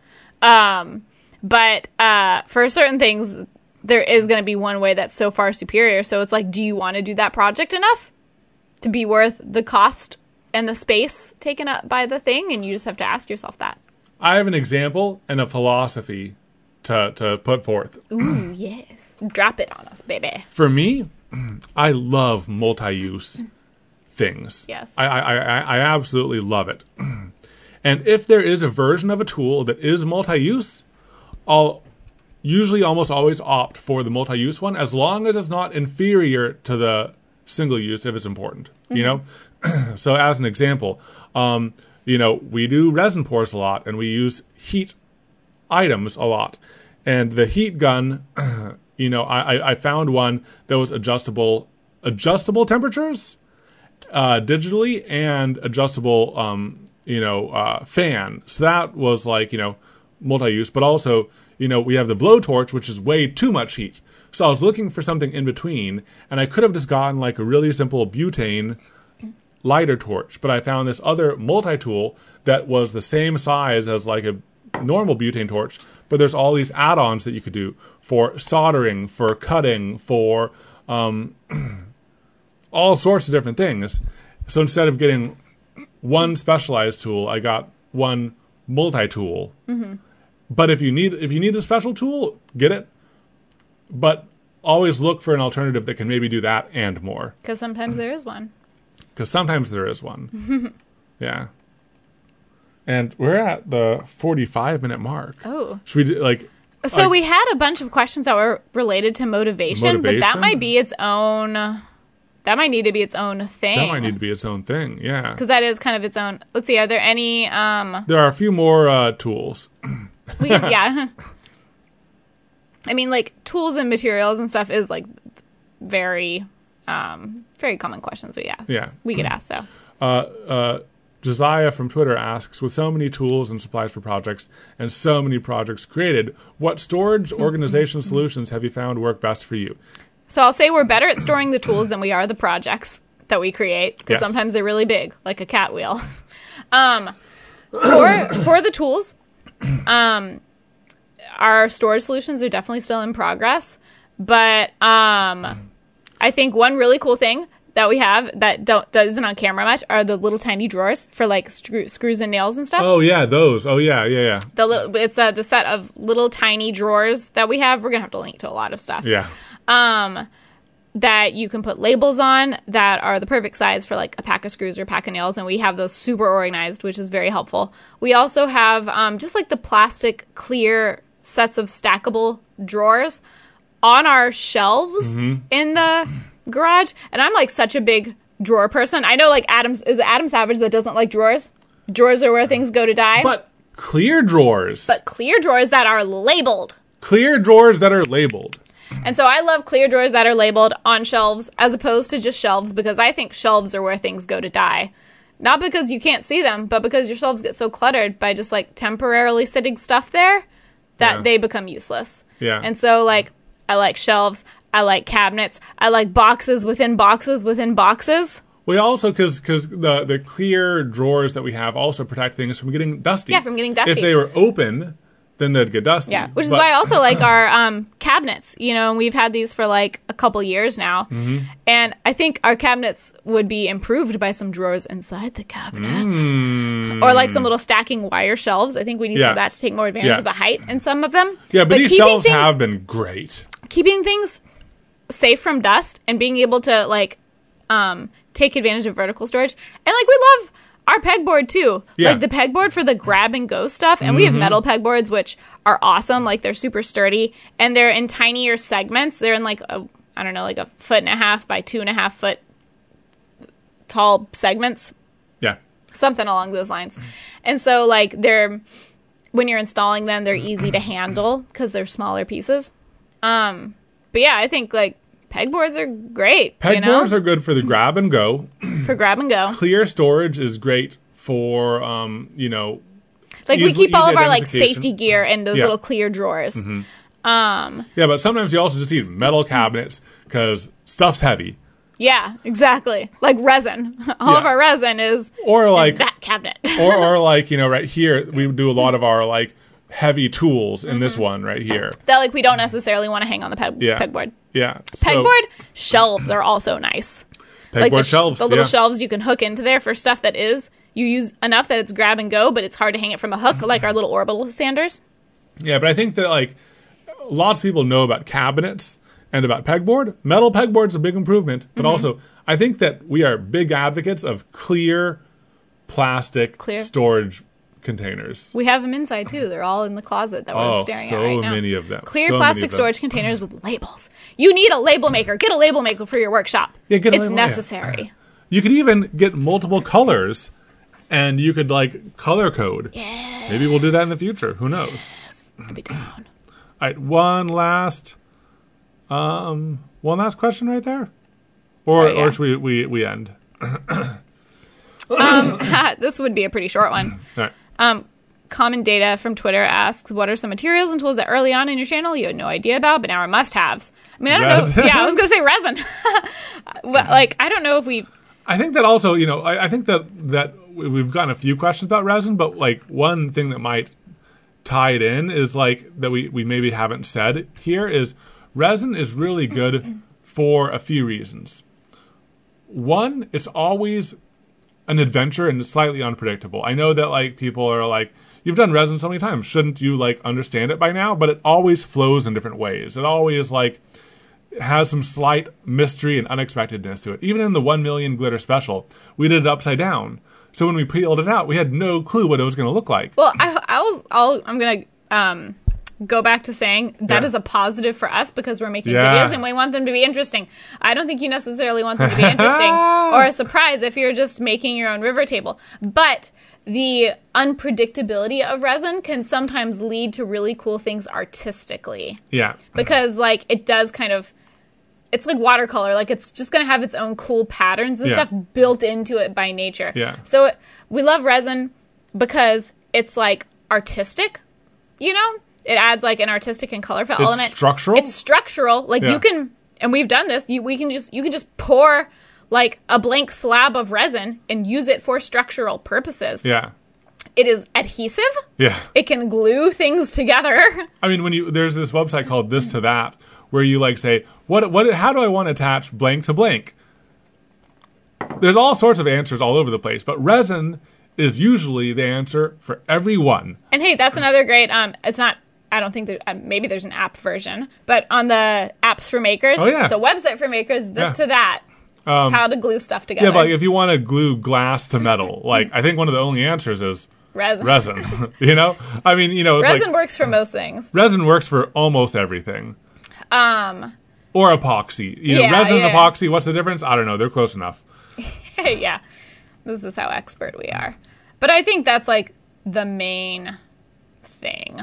[SPEAKER 2] Um, but uh, for certain things, there is going to be one way that's so far superior. So it's like, do you want to do that project enough to be worth the cost and the space taken up by the thing? And you just have to ask yourself that.
[SPEAKER 1] I have an example and a philosophy to to put forth.
[SPEAKER 2] Ooh, yes. Drop it on us, baby.
[SPEAKER 1] For me, I love multi-use things.
[SPEAKER 2] Yes.
[SPEAKER 1] I, I, I, I absolutely love it. And if there is a version of a tool that is multi-use, I'll usually almost always opt for the multi-use one as long as it's not inferior to the single use if it's important, mm-hmm. you know? So as an example, um, you know, we do resin pours a lot and we use heat items a lot. And the heat gun, you know, I, I found one that was adjustable, adjustable temperatures, uh, digitally, and adjustable, um, you know, uh, fan. So that was like, you know, multi-use, but also, you know, we have the blowtorch, which is way too much heat. So I was looking for something in between, and I could have just gotten like a really simple butane lighter torch, but I found this other multi-tool that was the same size as like a normal butane torch, but there's all these add-ons that you could do for soldering, for cutting, for um, all sorts of different things. So instead of getting one specialized tool, I got one multi-tool. Mm-hmm. But if you need if you need a special tool, get it. But always look for an alternative that can maybe do that and more.
[SPEAKER 2] Because sometimes there is one.
[SPEAKER 1] Because sometimes there is one. Yeah. And we're at the forty-five minute mark.
[SPEAKER 2] Oh.
[SPEAKER 1] Should we do, like...
[SPEAKER 2] So
[SPEAKER 1] like,
[SPEAKER 2] we had a bunch of questions that were related to motivation,
[SPEAKER 1] motivation,
[SPEAKER 2] but that might be its own... That might need to be its own thing.
[SPEAKER 1] That might need to be its own thing, yeah.
[SPEAKER 2] Because that is kind of its own... Let's see, are there any... Um,
[SPEAKER 1] there are a few more uh, tools.
[SPEAKER 2] we can, yeah. I mean, like, tools and materials and stuff is, like, very... Um, very common questions we ask.
[SPEAKER 1] Yeah.
[SPEAKER 2] We get asked, so...
[SPEAKER 1] Uh, uh, Josiah from Twitter asks, with so many tools and supplies for projects and so many projects created, what storage organization solutions have you found work best for you?
[SPEAKER 2] So I'll say we're better at storing the tools than we are the projects that we create, because
[SPEAKER 1] Yes.
[SPEAKER 2] sometimes they're really big, like a cat wheel. um, for for the tools, um, our storage solutions are definitely still in progress, but um, I think one really cool thing that we have that don't that isn't on camera much are the little tiny drawers for like screw, screws and nails and stuff.
[SPEAKER 1] Oh, yeah, those. Oh, yeah, yeah, yeah.
[SPEAKER 2] The little, it's uh, the set of little tiny drawers that we have. We're gonna have to link to a lot of stuff.
[SPEAKER 1] Yeah.
[SPEAKER 2] Um, that you can put labels on that are the perfect size for like a pack of screws or a pack of nails, and we have those super organized, which is very helpful. We also have um, just like the plastic clear sets of stackable drawers on our shelves
[SPEAKER 1] Mm-hmm.
[SPEAKER 2] in the garage, and I'm like such a big drawer person. I know like Adam's is it Adam Savage that doesn't like drawers. Drawers are where things go to die.
[SPEAKER 1] But clear drawers.
[SPEAKER 2] But clear drawers that are labeled.
[SPEAKER 1] Clear drawers that are labeled.
[SPEAKER 2] And so I love clear drawers that are labeled on shelves as opposed to just shelves, because I think shelves are where things go to die. Not because you can't see them, but because your shelves get so cluttered by just like temporarily sitting stuff there that
[SPEAKER 1] Yeah.
[SPEAKER 2] they become useless.
[SPEAKER 1] Yeah.
[SPEAKER 2] And so like I like shelves, I like cabinets, I like boxes within boxes within boxes.
[SPEAKER 1] We also, because because the, the clear drawers that we have also protect things from getting dusty.
[SPEAKER 2] Yeah, from getting dusty.
[SPEAKER 1] If they were open, then they'd get dusty.
[SPEAKER 2] Yeah, which is
[SPEAKER 1] But-
[SPEAKER 2] why I also like our um, cabinets. You know, and we've had these for like a couple years now.
[SPEAKER 1] Mm-hmm.
[SPEAKER 2] And I think our cabinets would be improved by some drawers inside the cabinets.
[SPEAKER 1] Mm.
[SPEAKER 2] Or like some little stacking wire shelves. I think we need
[SPEAKER 1] Yeah.
[SPEAKER 2] some of that to take more advantage
[SPEAKER 1] Yeah.
[SPEAKER 2] of the height in some of them.
[SPEAKER 1] Yeah, but, these
[SPEAKER 2] keeping
[SPEAKER 1] shelves
[SPEAKER 2] things,
[SPEAKER 1] have been great.
[SPEAKER 2] Keeping things safe from dust and being able to like um, take advantage of vertical storage. And like we love our pegboard too.
[SPEAKER 1] Yeah.
[SPEAKER 2] Like the pegboard for the grab and go stuff. And we have metal pegboards, which are awesome. Like they're super sturdy and they're in tinier segments. They're in like a, I don't know, like a foot and a half by two and a half foot tall segments.
[SPEAKER 1] Yeah.
[SPEAKER 2] Something along those lines. And so like they're, when you're installing them, they're easy to handle because they're smaller pieces. Um, but yeah, I think like pegboards are great.
[SPEAKER 1] Pegboards
[SPEAKER 2] you know?
[SPEAKER 1] are good for the grab and go.
[SPEAKER 2] For grab and go.
[SPEAKER 1] Clear storage is great for, um, you know,
[SPEAKER 2] Like we
[SPEAKER 1] easily-
[SPEAKER 2] keep all
[SPEAKER 1] easy
[SPEAKER 2] of our like
[SPEAKER 1] identification.
[SPEAKER 2] safety gear in those
[SPEAKER 1] Yeah.
[SPEAKER 2] little clear drawers. Um,
[SPEAKER 1] Yeah, but sometimes you also just need metal cabinets because stuff's heavy.
[SPEAKER 2] yeah, exactly. Like resin. All of
[SPEAKER 1] Yeah.
[SPEAKER 2] our resin is
[SPEAKER 1] Or
[SPEAKER 2] in
[SPEAKER 1] like,
[SPEAKER 2] that cabinet.
[SPEAKER 1] or, or like, you know, right here, we do a lot of our like heavy tools in this one right here.
[SPEAKER 2] that like we don't necessarily want to hang on the peg-
[SPEAKER 1] Yeah.
[SPEAKER 2] pegboard.
[SPEAKER 1] Yeah. So,
[SPEAKER 2] Pegboard shelves are also nice.
[SPEAKER 1] pegboard
[SPEAKER 2] like the, sh-
[SPEAKER 1] shelves.
[SPEAKER 2] the little
[SPEAKER 1] yeah.
[SPEAKER 2] shelves you can hook into there for stuff that is you use enough that it's grab and go, but it's hard to hang it from a hook, like our little orbital sanders.
[SPEAKER 1] Yeah, but I think that like lots of people know about cabinets and about pegboard. Metal pegboard's a big improvement, but
[SPEAKER 2] Mm-hmm.
[SPEAKER 1] also I think that we are big advocates of clear plastic
[SPEAKER 2] Clear.
[SPEAKER 1] storage containers.
[SPEAKER 2] We have them inside too. They're all in the closet that we're
[SPEAKER 1] Oh,
[SPEAKER 2] staring
[SPEAKER 1] so
[SPEAKER 2] at right now.
[SPEAKER 1] many of them.
[SPEAKER 2] Clear
[SPEAKER 1] So many
[SPEAKER 2] plastic
[SPEAKER 1] of them.
[SPEAKER 2] storage containers with labels. You need a label maker. Get a label maker for your workshop.
[SPEAKER 1] Yeah, get a
[SPEAKER 2] it's
[SPEAKER 1] label- yeah.
[SPEAKER 2] necessary.
[SPEAKER 1] You could even get multiple colors, and you could like color code.
[SPEAKER 2] Yeah.
[SPEAKER 1] Maybe we'll do that in the future. Who knows?
[SPEAKER 2] I'd be down.
[SPEAKER 1] All right, one last, um, one last question right there, or
[SPEAKER 2] Right, yeah.
[SPEAKER 1] or should we we we end?
[SPEAKER 2] Um, this would be a pretty short one.
[SPEAKER 1] All right.
[SPEAKER 2] Um, Common Data from Twitter asks, what are some materials and tools that early on in your channel you had no idea about, but now are must-haves? I mean, I don't
[SPEAKER 1] Resin.
[SPEAKER 2] know. Yeah, I was going to say resin. But, like, I don't know if we...
[SPEAKER 1] I think that also, you know, I, I think that that we- we've gotten a few questions about resin, but like one thing that might tied in is like that we, we maybe haven't said here is resin is really good for a few reasons. One, it's always an adventure and slightly unpredictable. I know that like people are like, you've done resin so many times, shouldn't you like understand it by now? But it always flows in different ways. It always like has some slight mystery and unexpectedness to it. Even in the one million glitter special, we did it upside down. So when we peeled it out, we had no clue what it was going to look like.
[SPEAKER 2] Well, I, I'll, I'll, I'm going to um, go back to saying that
[SPEAKER 1] Yeah.
[SPEAKER 2] is a positive for us because we're making
[SPEAKER 1] Yeah.
[SPEAKER 2] videos and we want them to be interesting. I don't think you necessarily want them to be interesting or a surprise if you're just making your own river table. But the unpredictability of resin can sometimes lead to really cool things artistically.
[SPEAKER 1] Yeah.
[SPEAKER 2] Because, like, it does kind of... It's like watercolor. Like, it's just going to have its own cool patterns and
[SPEAKER 1] Yeah.
[SPEAKER 2] stuff built into it by nature.
[SPEAKER 1] Yeah.
[SPEAKER 2] So it, we love resin because it's, like, artistic, you know? It adds, like, an artistic and colorful
[SPEAKER 1] It's
[SPEAKER 2] element.
[SPEAKER 1] structural?
[SPEAKER 2] It's structural. Like,
[SPEAKER 1] Yeah.
[SPEAKER 2] you can... And we've done this. You, we can just... You can just pour, like, a blank slab of resin and use it for structural purposes.
[SPEAKER 1] Yeah.
[SPEAKER 2] It is adhesive.
[SPEAKER 1] Yeah.
[SPEAKER 2] It can glue things together.
[SPEAKER 1] I mean, when you there's this website called This to That where you like say, what what how do I want to attach blank to blank? There's all sorts of answers all over the place, but resin is usually the answer for every one.
[SPEAKER 2] And hey, that's another great. Um, it's not. I don't think there. Uh, maybe there's an app version, but on the apps for makers,
[SPEAKER 1] Oh, yeah.
[SPEAKER 2] it's a website for makers. This
[SPEAKER 1] Yeah.
[SPEAKER 2] to that. It's how to glue stuff together.
[SPEAKER 1] Yeah, but like, if you want to glue glass to metal, like I think one of the only answers is
[SPEAKER 2] resin.
[SPEAKER 1] resin. You know, I mean, you know, it's
[SPEAKER 2] Resin
[SPEAKER 1] like
[SPEAKER 2] works for most things.
[SPEAKER 1] resin works for almost everything.
[SPEAKER 2] Um.
[SPEAKER 1] Or epoxy. You know,
[SPEAKER 2] Yeah,
[SPEAKER 1] resin and
[SPEAKER 2] yeah.
[SPEAKER 1] epoxy. What's the difference? I don't know. They're close enough.
[SPEAKER 2] Yeah. This is how expert we are. But I think that's like the main thing.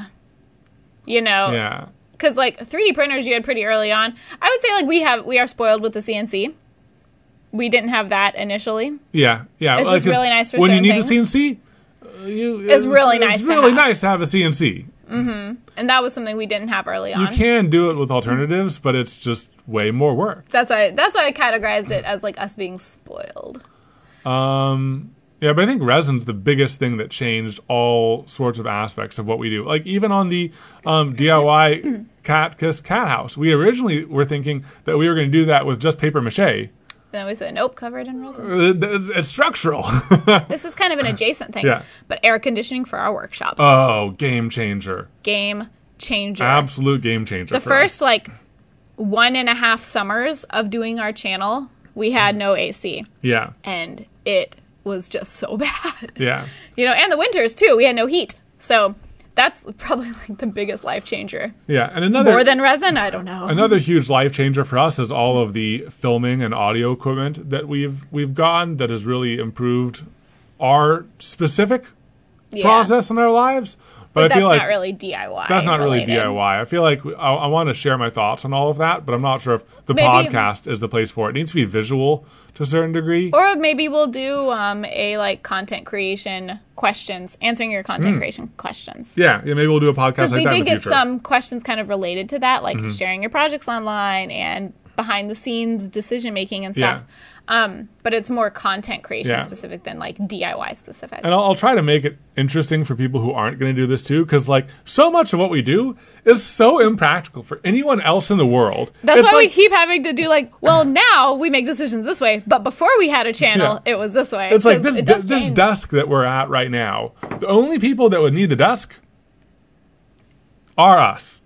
[SPEAKER 2] You know.
[SPEAKER 1] Yeah.
[SPEAKER 2] Because like three D printers, you had pretty early on. I would say like we have we are spoiled with the C N C. We didn't have that initially.
[SPEAKER 1] Yeah, yeah.
[SPEAKER 2] It's
[SPEAKER 1] like,
[SPEAKER 2] just
[SPEAKER 1] 'cause
[SPEAKER 2] really nice for
[SPEAKER 1] when you
[SPEAKER 2] certain
[SPEAKER 1] need
[SPEAKER 2] things.
[SPEAKER 1] a C N C. Uh, you,
[SPEAKER 2] It's really nice
[SPEAKER 1] It's
[SPEAKER 2] to
[SPEAKER 1] really
[SPEAKER 2] have.
[SPEAKER 1] nice to have a C N C.
[SPEAKER 2] And that was something we didn't have early
[SPEAKER 1] You
[SPEAKER 2] on.
[SPEAKER 1] can do it with alternatives, but it's just way more work.
[SPEAKER 2] That's why that's why I categorized it as like us being spoiled.
[SPEAKER 1] Um, yeah, but I think resin's the biggest thing that changed all sorts of aspects of what we do. Like even on the um, D I Y cat kiss cat house, we originally were thinking that we were going to do that with just paper mache.
[SPEAKER 2] Then we said, nope, covered in resin.
[SPEAKER 1] Uh, It's, it's structural.
[SPEAKER 2] This is kind of an adjacent thing.
[SPEAKER 1] Yeah.
[SPEAKER 2] But air conditioning for our workshop.
[SPEAKER 1] Oh, game changer!
[SPEAKER 2] Game changer.
[SPEAKER 1] Absolute game changer.
[SPEAKER 2] the
[SPEAKER 1] for
[SPEAKER 2] first
[SPEAKER 1] us.
[SPEAKER 2] like one and a half summers of doing our channel, we had no A C.
[SPEAKER 1] Yeah,
[SPEAKER 2] And it was just so bad.
[SPEAKER 1] yeah.
[SPEAKER 2] You know, and the winters too, we had no heat. So that's probably like the biggest life changer.
[SPEAKER 1] Yeah, and another
[SPEAKER 2] More than resin? I don't know.
[SPEAKER 1] another huge life changer for us is all of the filming and audio equipment that we've we've gotten that has really improved our specific
[SPEAKER 2] Yeah.
[SPEAKER 1] process in our lives. But,
[SPEAKER 2] But
[SPEAKER 1] I
[SPEAKER 2] that's
[SPEAKER 1] feel like
[SPEAKER 2] not really D I Y.
[SPEAKER 1] that's not really
[SPEAKER 2] related.
[SPEAKER 1] D I Y. I feel like I, I want to share my thoughts on all of that, but I'm not sure if the
[SPEAKER 2] Maybe-
[SPEAKER 1] podcast is the place for it. It needs to be visual to a certain degree.
[SPEAKER 2] Or maybe we'll do um, a like content creation questions, answering your content creation questions.
[SPEAKER 1] yeah, yeah, maybe we'll do a podcast
[SPEAKER 2] Because
[SPEAKER 1] like
[SPEAKER 2] we
[SPEAKER 1] that
[SPEAKER 2] did
[SPEAKER 1] in the
[SPEAKER 2] get
[SPEAKER 1] future.
[SPEAKER 2] some questions kind of related to that, like sharing your projects online and behind the scenes decision making and stuff. Um, but it's more content creation
[SPEAKER 1] Yeah.
[SPEAKER 2] specific than like D I Y specific.
[SPEAKER 1] And I'll, I'll try to make it interesting for people who aren't going to do this too, because like so much of what we do is so impractical for anyone else in the world.
[SPEAKER 2] That's
[SPEAKER 1] It's
[SPEAKER 2] why we
[SPEAKER 1] like-
[SPEAKER 2] keep having to do like, well, now we make decisions this way, but before we had a channel,
[SPEAKER 1] Yeah.
[SPEAKER 2] it was this way.
[SPEAKER 1] It's like
[SPEAKER 2] 'Cause
[SPEAKER 1] this
[SPEAKER 2] it does
[SPEAKER 1] this
[SPEAKER 2] change.
[SPEAKER 1] desk that we're at right now. The only people that would need the desk are us.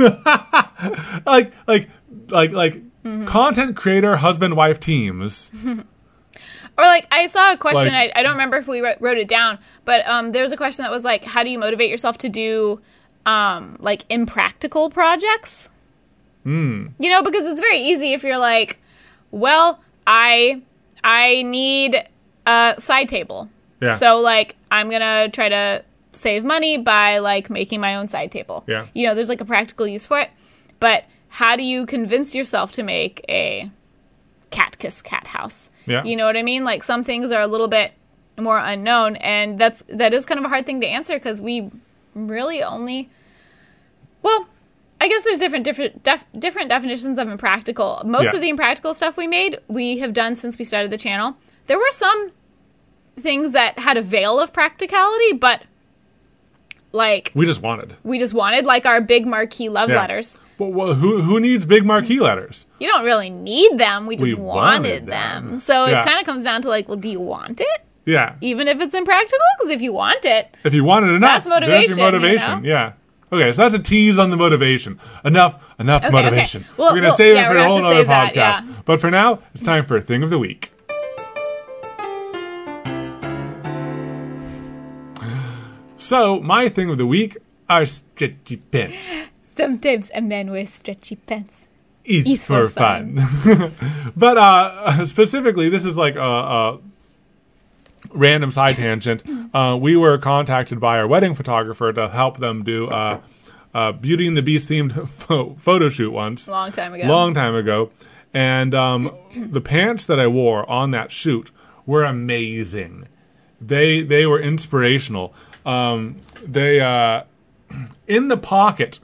[SPEAKER 1] like like like like
[SPEAKER 2] Mm-hmm.
[SPEAKER 1] content creator husband wife teams.
[SPEAKER 2] Or like I saw a question,
[SPEAKER 1] Like-
[SPEAKER 2] I, I don't remember if we wrote, wrote it down, but um, there was a question that was like, how do you motivate yourself to do um, like impractical projects?
[SPEAKER 1] Hmm.
[SPEAKER 2] You know, because it's very easy if you're like, well, I I need a side table.
[SPEAKER 1] Yeah.
[SPEAKER 2] So like I'm gonna try to save money by like making my own side table.
[SPEAKER 1] Yeah.
[SPEAKER 2] You know, there's like a practical use for it. But how do you convince yourself to make a cat kiss cat house?
[SPEAKER 1] Yeah.
[SPEAKER 2] You know what I mean? Like some things are a little bit more unknown, and that's that is kind of a hard thing to answer because we really only well, I guess there's different different def, different definitions of impractical. Most
[SPEAKER 1] Yeah.
[SPEAKER 2] of the impractical stuff we made, we have done since we started the channel. There were some things that had a veil of practicality, but like
[SPEAKER 1] We just wanted.
[SPEAKER 2] we just wanted, like our big marquee love
[SPEAKER 1] Yeah.
[SPEAKER 2] letters.
[SPEAKER 1] Well, well, who who needs big marquee letters?
[SPEAKER 2] You don't really need them. We just
[SPEAKER 1] We
[SPEAKER 2] wanted,
[SPEAKER 1] wanted
[SPEAKER 2] them.
[SPEAKER 1] them.
[SPEAKER 2] So
[SPEAKER 1] Yeah.
[SPEAKER 2] it kind of comes down to like, well, do you want it?
[SPEAKER 1] Yeah.
[SPEAKER 2] Even if it's impractical? Because if you want it,
[SPEAKER 1] If you want it enough,
[SPEAKER 2] That's motivation,
[SPEAKER 1] there's your motivation.
[SPEAKER 2] you know?
[SPEAKER 1] Yeah. Okay, so that's a tease on the motivation. Enough, enough
[SPEAKER 2] Okay,
[SPEAKER 1] motivation.
[SPEAKER 2] okay. Well,
[SPEAKER 1] we're gonna
[SPEAKER 2] well,
[SPEAKER 1] save
[SPEAKER 2] yeah,
[SPEAKER 1] it for
[SPEAKER 2] we're
[SPEAKER 1] a
[SPEAKER 2] gonna
[SPEAKER 1] whole
[SPEAKER 2] have to
[SPEAKER 1] other
[SPEAKER 2] save that,
[SPEAKER 1] podcast.
[SPEAKER 2] yeah.
[SPEAKER 1] But for now, it's time for Thing of the Week. So, my Thing of the Week are stretchy pants.
[SPEAKER 2] sometimes a man wears stretchy pants.
[SPEAKER 1] It's,
[SPEAKER 2] It's
[SPEAKER 1] for,
[SPEAKER 2] for
[SPEAKER 1] fun. But uh, specifically, this is like a, a random side tangent. Uh, we were contacted by our wedding photographer to help them do uh, uh, Beauty and the Beast themed pho- photo shoot once.
[SPEAKER 2] A long time ago.
[SPEAKER 1] Long time ago. And um, the pants that I wore on that shoot were amazing. They they were inspirational. Um, they uh, in the pocket,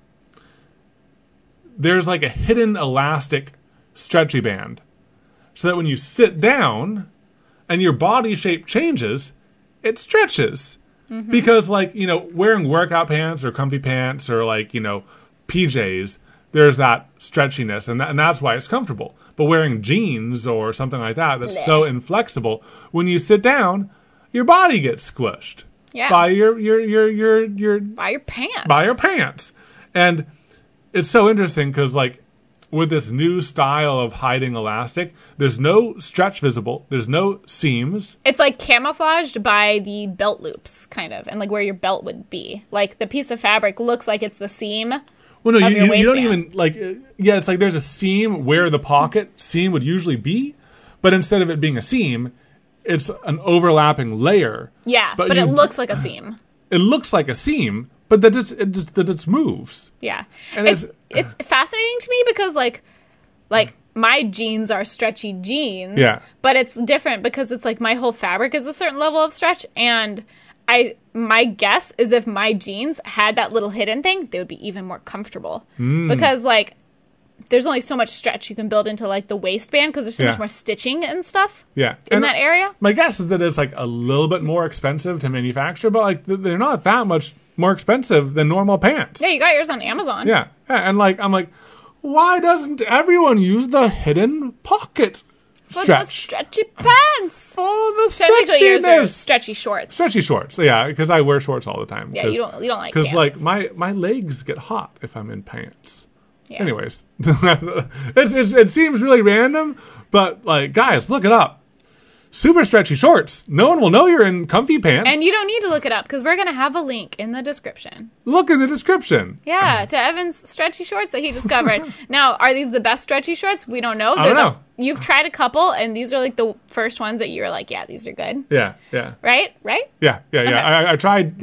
[SPEAKER 1] there's like a hidden elastic stretchy band, so that when you sit down and your body shape changes, it stretches. Mm-hmm. Because like, you know, wearing workout pants or comfy pants or like, you know, P Js, there's that stretchiness, and, that, and that's why it's comfortable. But wearing jeans or something like that that's
[SPEAKER 2] Blech.
[SPEAKER 1] so inflexible, when you sit down, your body gets squished
[SPEAKER 2] Yeah.
[SPEAKER 1] by your your your your your
[SPEAKER 2] Buy your pants.
[SPEAKER 1] by your pants. And it's so interesting because like with this new style of hiding elastic, there's no stretch visible, there's no seams.
[SPEAKER 2] It's like camouflaged by the belt loops, kind of, and like where your belt would be. Like the piece of fabric looks like it's the seam.
[SPEAKER 1] Well, no,
[SPEAKER 2] Of
[SPEAKER 1] you,
[SPEAKER 2] your
[SPEAKER 1] you, you don't
[SPEAKER 2] waistband.
[SPEAKER 1] even like. uh, Yeah, it's like there's a seam where the pocket seam would usually be, but instead of it being a seam, it's an overlapping layer.
[SPEAKER 2] Yeah,
[SPEAKER 1] But
[SPEAKER 2] but,
[SPEAKER 1] you-
[SPEAKER 2] it looks like a seam.
[SPEAKER 1] It looks like a seam, but that it's it just that it's moves.
[SPEAKER 2] Yeah,
[SPEAKER 1] And
[SPEAKER 2] it's
[SPEAKER 1] it's-
[SPEAKER 2] it's fascinating to me because like like my jeans are stretchy jeans.
[SPEAKER 1] Yeah.
[SPEAKER 2] but it's different because it's like my whole fabric is a certain level of stretch, and I my guess is if my jeans had that little hidden thing, they would be even more comfortable
[SPEAKER 1] Mm.
[SPEAKER 2] because like there's only so much stretch you can build into like the waistband because there's so
[SPEAKER 1] Yeah.
[SPEAKER 2] much more stitching and stuff
[SPEAKER 1] Yeah,
[SPEAKER 2] in
[SPEAKER 1] And
[SPEAKER 2] that area.
[SPEAKER 1] my guess is that it's like a little bit more expensive to manufacture, but like th- they're not that much more expensive than normal pants.
[SPEAKER 2] Yeah, you got yours on Amazon.
[SPEAKER 1] Yeah, yeah, and like I'm like, why doesn't everyone use the hidden pocket
[SPEAKER 2] Look, those
[SPEAKER 1] stretch?
[SPEAKER 2] stretchy pants.
[SPEAKER 1] Oh, the
[SPEAKER 2] Technically, yours are
[SPEAKER 1] stretchiness.
[SPEAKER 2] stretchy shorts.
[SPEAKER 1] Stretchy shorts, yeah, because I wear shorts all the time.
[SPEAKER 2] Yeah, you don't you don't like
[SPEAKER 1] because
[SPEAKER 2] pants.
[SPEAKER 1] like my my legs get hot if I'm in pants.
[SPEAKER 2] Yeah.
[SPEAKER 1] Anyways, it's, it's, it seems really random, but like guys, look it up. Super stretchy shorts. No one will know you're in comfy pants.
[SPEAKER 2] And you don't need to look it up because we're going to have a link in the description.
[SPEAKER 1] Look in the description.
[SPEAKER 2] Yeah, to Evan's stretchy shorts that he discovered. Now, are these the best stretchy shorts? We don't know.
[SPEAKER 1] I don't
[SPEAKER 2] They're
[SPEAKER 1] know.
[SPEAKER 2] The, you've tried a couple, and these are like the first ones that you're like, yeah, these are good.
[SPEAKER 1] Yeah, yeah.
[SPEAKER 2] Right? Right?
[SPEAKER 1] Yeah, yeah, yeah.
[SPEAKER 2] Okay.
[SPEAKER 1] I, I tried.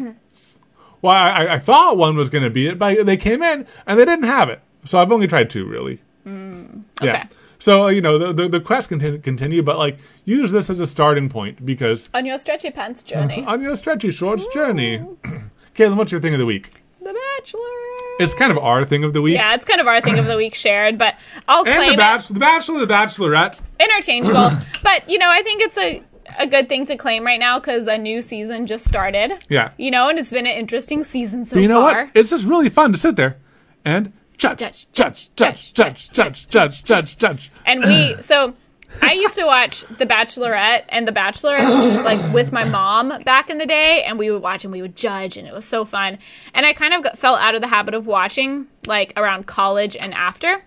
[SPEAKER 1] Well, I, I thought one was going to be it, but they came in and they didn't have it. So I've only tried two, really.
[SPEAKER 2] okay.
[SPEAKER 1] Yeah. So you know the the, the quest continue, continue, but like use this as a starting point because
[SPEAKER 2] On your stretchy pants journey.
[SPEAKER 1] on your stretchy shorts journey, Caitlin, what's your thing of the week?
[SPEAKER 2] The Bachelor.
[SPEAKER 1] It's kind of our thing of the week.
[SPEAKER 2] Yeah, it's kind of our thing of the week shared, but I'll
[SPEAKER 1] And
[SPEAKER 2] claim
[SPEAKER 1] the
[SPEAKER 2] it.
[SPEAKER 1] bachelor, the bachelor, the bachelorette.
[SPEAKER 2] Interchangeable. But, you know, I think it's a, a good thing to claim right now because a new season just started.
[SPEAKER 1] Yeah.
[SPEAKER 2] You know, and it's been an interesting season so
[SPEAKER 1] But you know
[SPEAKER 2] far.
[SPEAKER 1] what? It's just really fun to sit there and judge,
[SPEAKER 2] Judge,
[SPEAKER 1] judge, judge, judge, judge, judge, judge, judge.
[SPEAKER 2] And we, so I used to watch The Bachelorette and The Bachelorette like with my mom back in the day, and we would watch and we would judge, and it was so fun. And I kind of got, fell out of the habit of watching like around college and after,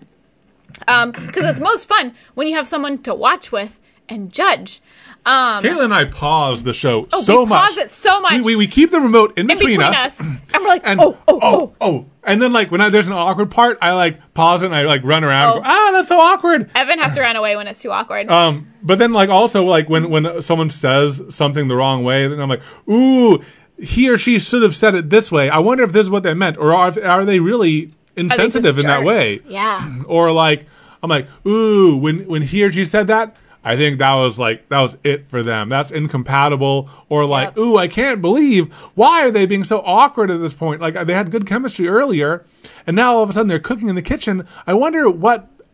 [SPEAKER 2] um, because it's most fun when you have someone to watch with and judge. Um,
[SPEAKER 1] Caitlin and I pause the show
[SPEAKER 2] oh,
[SPEAKER 1] so
[SPEAKER 2] we
[SPEAKER 1] much.
[SPEAKER 2] pause it so much
[SPEAKER 1] We, we, we keep the remote in
[SPEAKER 2] in
[SPEAKER 1] between,
[SPEAKER 2] between
[SPEAKER 1] us.
[SPEAKER 2] us, and we're like,
[SPEAKER 1] And
[SPEAKER 2] oh, oh, oh.
[SPEAKER 1] oh. And then like when I, there's an awkward part, I like pause it and I like run around.
[SPEAKER 2] Oh.
[SPEAKER 1] And go, ah, that's so awkward.
[SPEAKER 2] Evan has to run away when it's too awkward.
[SPEAKER 1] Um, but then like also like when when someone says something the wrong way, then I'm like, ooh, he or she should have said it this way. I wonder if this is what they meant, or are are they really
[SPEAKER 2] Are they
[SPEAKER 1] insensitive
[SPEAKER 2] just
[SPEAKER 1] in that
[SPEAKER 2] jerks?
[SPEAKER 1] way?
[SPEAKER 2] Yeah.
[SPEAKER 1] Or like I'm like, ooh, when when he or she said that, I think that was like that was it for them. That's incompatible. Or like,
[SPEAKER 2] Yep.
[SPEAKER 1] ooh, I can't believe why are they being so awkward at this point? Like they had good chemistry earlier, and now all of a sudden they're cooking in the kitchen. I wonder what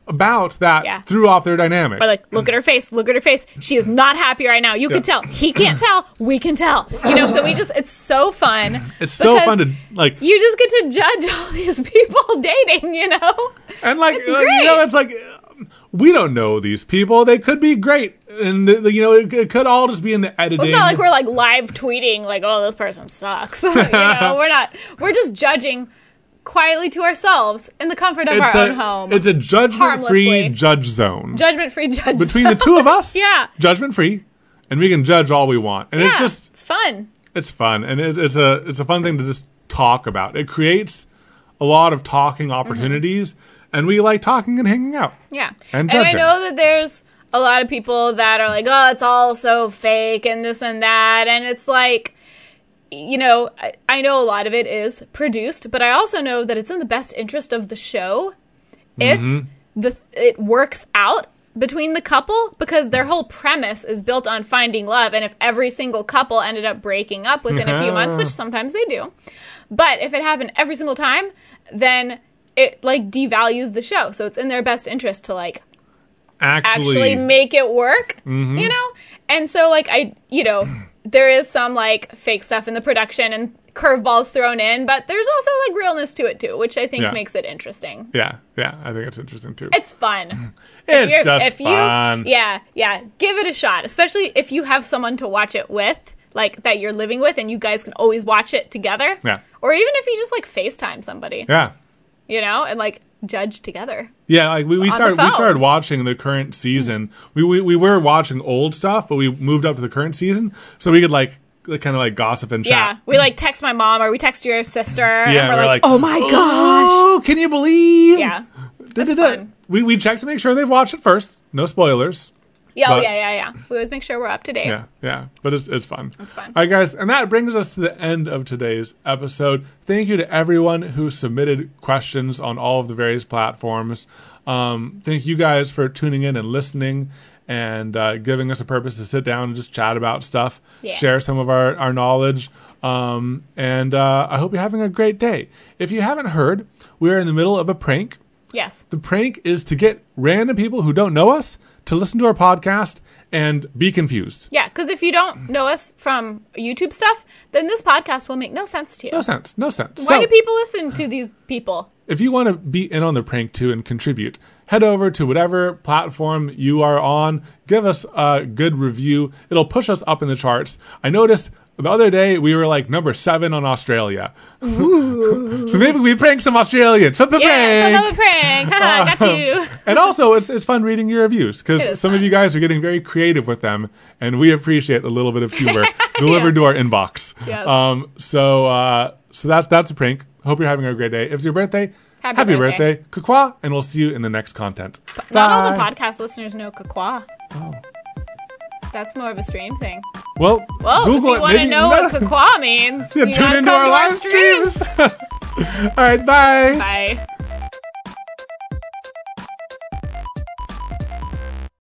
[SPEAKER 1] about that
[SPEAKER 2] Yeah.
[SPEAKER 1] threw off their dynamic.
[SPEAKER 2] Or like, look at her face, look at her face. She is not happy right now. You
[SPEAKER 1] Yeah.
[SPEAKER 2] can tell. He can't tell. We can tell. You know, so we just, it's so fun.
[SPEAKER 1] It's so
[SPEAKER 2] because
[SPEAKER 1] fun to, like,
[SPEAKER 2] You just get to judge all these people dating, you know?
[SPEAKER 1] and like,
[SPEAKER 2] It's
[SPEAKER 1] uh, you know,
[SPEAKER 2] great.
[SPEAKER 1] it's like, uh, we don't know these people. They could be great. And, the, the- you know, it, it could all just be in the editing.
[SPEAKER 2] Well, it's not like we're like live tweeting, like, oh, this person sucks. you know, we're not. We're just judging quietly to ourselves in the comfort of
[SPEAKER 1] it's
[SPEAKER 2] our
[SPEAKER 1] a,
[SPEAKER 2] own home.
[SPEAKER 1] It's a judgment-free
[SPEAKER 2] Harmlessly.
[SPEAKER 1] judge zone.
[SPEAKER 2] Judgment-free judge.
[SPEAKER 1] Between the two of us,
[SPEAKER 2] Yeah.
[SPEAKER 1] judgment-free, and we can judge all we want. And
[SPEAKER 2] yeah,
[SPEAKER 1] it's just,
[SPEAKER 2] it's fun.
[SPEAKER 1] it's fun. And it, it's a it's a fun thing to just talk about. It creates a lot of talking opportunities, and we like talking and hanging out.
[SPEAKER 2] Yeah.
[SPEAKER 1] And
[SPEAKER 2] And I
[SPEAKER 1] judging.
[SPEAKER 2] know that there's a lot of people that are like, oh, it's all so fake and this and that. And it's like, you know, I, I know a lot of it is produced, but I also know that it's in the best interest of the show if
[SPEAKER 1] Mm-hmm.
[SPEAKER 2] the it works out between the couple, because their whole premise is built on finding love. And if every single couple ended up breaking up within a few months, which sometimes they do, but if it happened every single time, then it like devalues the show. So it's in their best interest to like
[SPEAKER 1] Actually,
[SPEAKER 2] actually make it work,
[SPEAKER 1] Mm-hmm.
[SPEAKER 2] you know? And so, like, I, you know, there is some, like, fake stuff in the production and curveballs thrown in, but there's also, like, realness to it, too, which I think
[SPEAKER 1] Yeah.
[SPEAKER 2] makes it interesting.
[SPEAKER 1] yeah, yeah, I think it's interesting too.
[SPEAKER 2] It's fun.
[SPEAKER 1] It's
[SPEAKER 2] You're-
[SPEAKER 1] just
[SPEAKER 2] if
[SPEAKER 1] fun.
[SPEAKER 2] You, yeah, yeah. Give it a shot, especially if you have someone to watch it with, like, that you're living with, and you guys can always watch it together.
[SPEAKER 1] Yeah.
[SPEAKER 2] Or even if you just, like, FaceTime somebody,
[SPEAKER 1] Yeah.
[SPEAKER 2] you know, and, like, judge together.
[SPEAKER 1] Yeah, like we, we
[SPEAKER 2] the
[SPEAKER 1] started we
[SPEAKER 2] phone.
[SPEAKER 1] started watching the current season. We, we we were watching old stuff, but we moved up to the current season so we could like, like kind of like gossip and
[SPEAKER 2] Yeah,
[SPEAKER 1] chat.
[SPEAKER 2] we like text my mom or we text your sister,
[SPEAKER 1] Yeah,
[SPEAKER 2] and we're,
[SPEAKER 1] we're
[SPEAKER 2] like,
[SPEAKER 1] like,
[SPEAKER 2] "Oh my gosh!"
[SPEAKER 1] Oh, can you believe?
[SPEAKER 2] Yeah,
[SPEAKER 1] Da, da,
[SPEAKER 2] that's
[SPEAKER 1] da.
[SPEAKER 2] fun.
[SPEAKER 1] We we check to make sure they've watched it first. No spoilers.
[SPEAKER 2] yeah, oh,
[SPEAKER 1] But-
[SPEAKER 2] yeah, yeah, yeah. We always make sure we're up to date.
[SPEAKER 1] Yeah, yeah, but it's it's fun.
[SPEAKER 2] It's fun.
[SPEAKER 1] All right, guys, and that brings us to the end of today's episode. Thank you to everyone who submitted questions on all of the various platforms. Um, thank you guys for tuning in and listening and uh, giving us a purpose to sit down and just chat about stuff,
[SPEAKER 2] Yeah.
[SPEAKER 1] share some of our, our knowledge. Um, and uh, I hope you're having a great day. If you haven't heard, we're in the middle of a prank.
[SPEAKER 2] Yes.
[SPEAKER 1] The prank is to get random people who don't know us to listen to our podcast and be confused.
[SPEAKER 2] Yeah, because if you don't know us from YouTube stuff, then this podcast will make no sense to you.
[SPEAKER 1] No sense. No sense.
[SPEAKER 2] Why
[SPEAKER 1] So,
[SPEAKER 2] do people listen to these people?
[SPEAKER 1] if you want to be in on the prank too and contribute, head over to whatever platform you are on. Give us a good review. It'll push us up in the charts. I noticed the other day we were like number seven on Australia. So maybe we prank some Australians. Flip the
[SPEAKER 2] Yeah,
[SPEAKER 1] prank.
[SPEAKER 2] another prank. Haha, got you.
[SPEAKER 1] And also, it's it's fun reading your reviews
[SPEAKER 2] It
[SPEAKER 1] because
[SPEAKER 2] is
[SPEAKER 1] some of
[SPEAKER 2] fun.
[SPEAKER 1] you guys are getting very creative with them, and we appreciate a little bit of humor delivered to our inbox.
[SPEAKER 2] Yes.
[SPEAKER 1] Um. So uh. So that's that's a prank. Hope you're having a great day. If it's your birthday,
[SPEAKER 2] Happy
[SPEAKER 1] birthday,
[SPEAKER 2] birthday.
[SPEAKER 1] Kukwa, and we'll see you in the next content.
[SPEAKER 2] Not all the
[SPEAKER 1] Bye.
[SPEAKER 2] podcast listeners know Kakwa.
[SPEAKER 1] Oh.
[SPEAKER 2] That's more of a stream thing.
[SPEAKER 1] Well,
[SPEAKER 2] Well,
[SPEAKER 1] Google
[SPEAKER 2] if you
[SPEAKER 1] it.
[SPEAKER 2] want to
[SPEAKER 1] Maybe
[SPEAKER 2] know what Kakwa means,
[SPEAKER 1] yeah,
[SPEAKER 2] you
[SPEAKER 1] tune
[SPEAKER 2] gotta
[SPEAKER 1] into
[SPEAKER 2] come
[SPEAKER 1] our
[SPEAKER 2] to
[SPEAKER 1] live streams. All right. Bye.
[SPEAKER 2] Bye.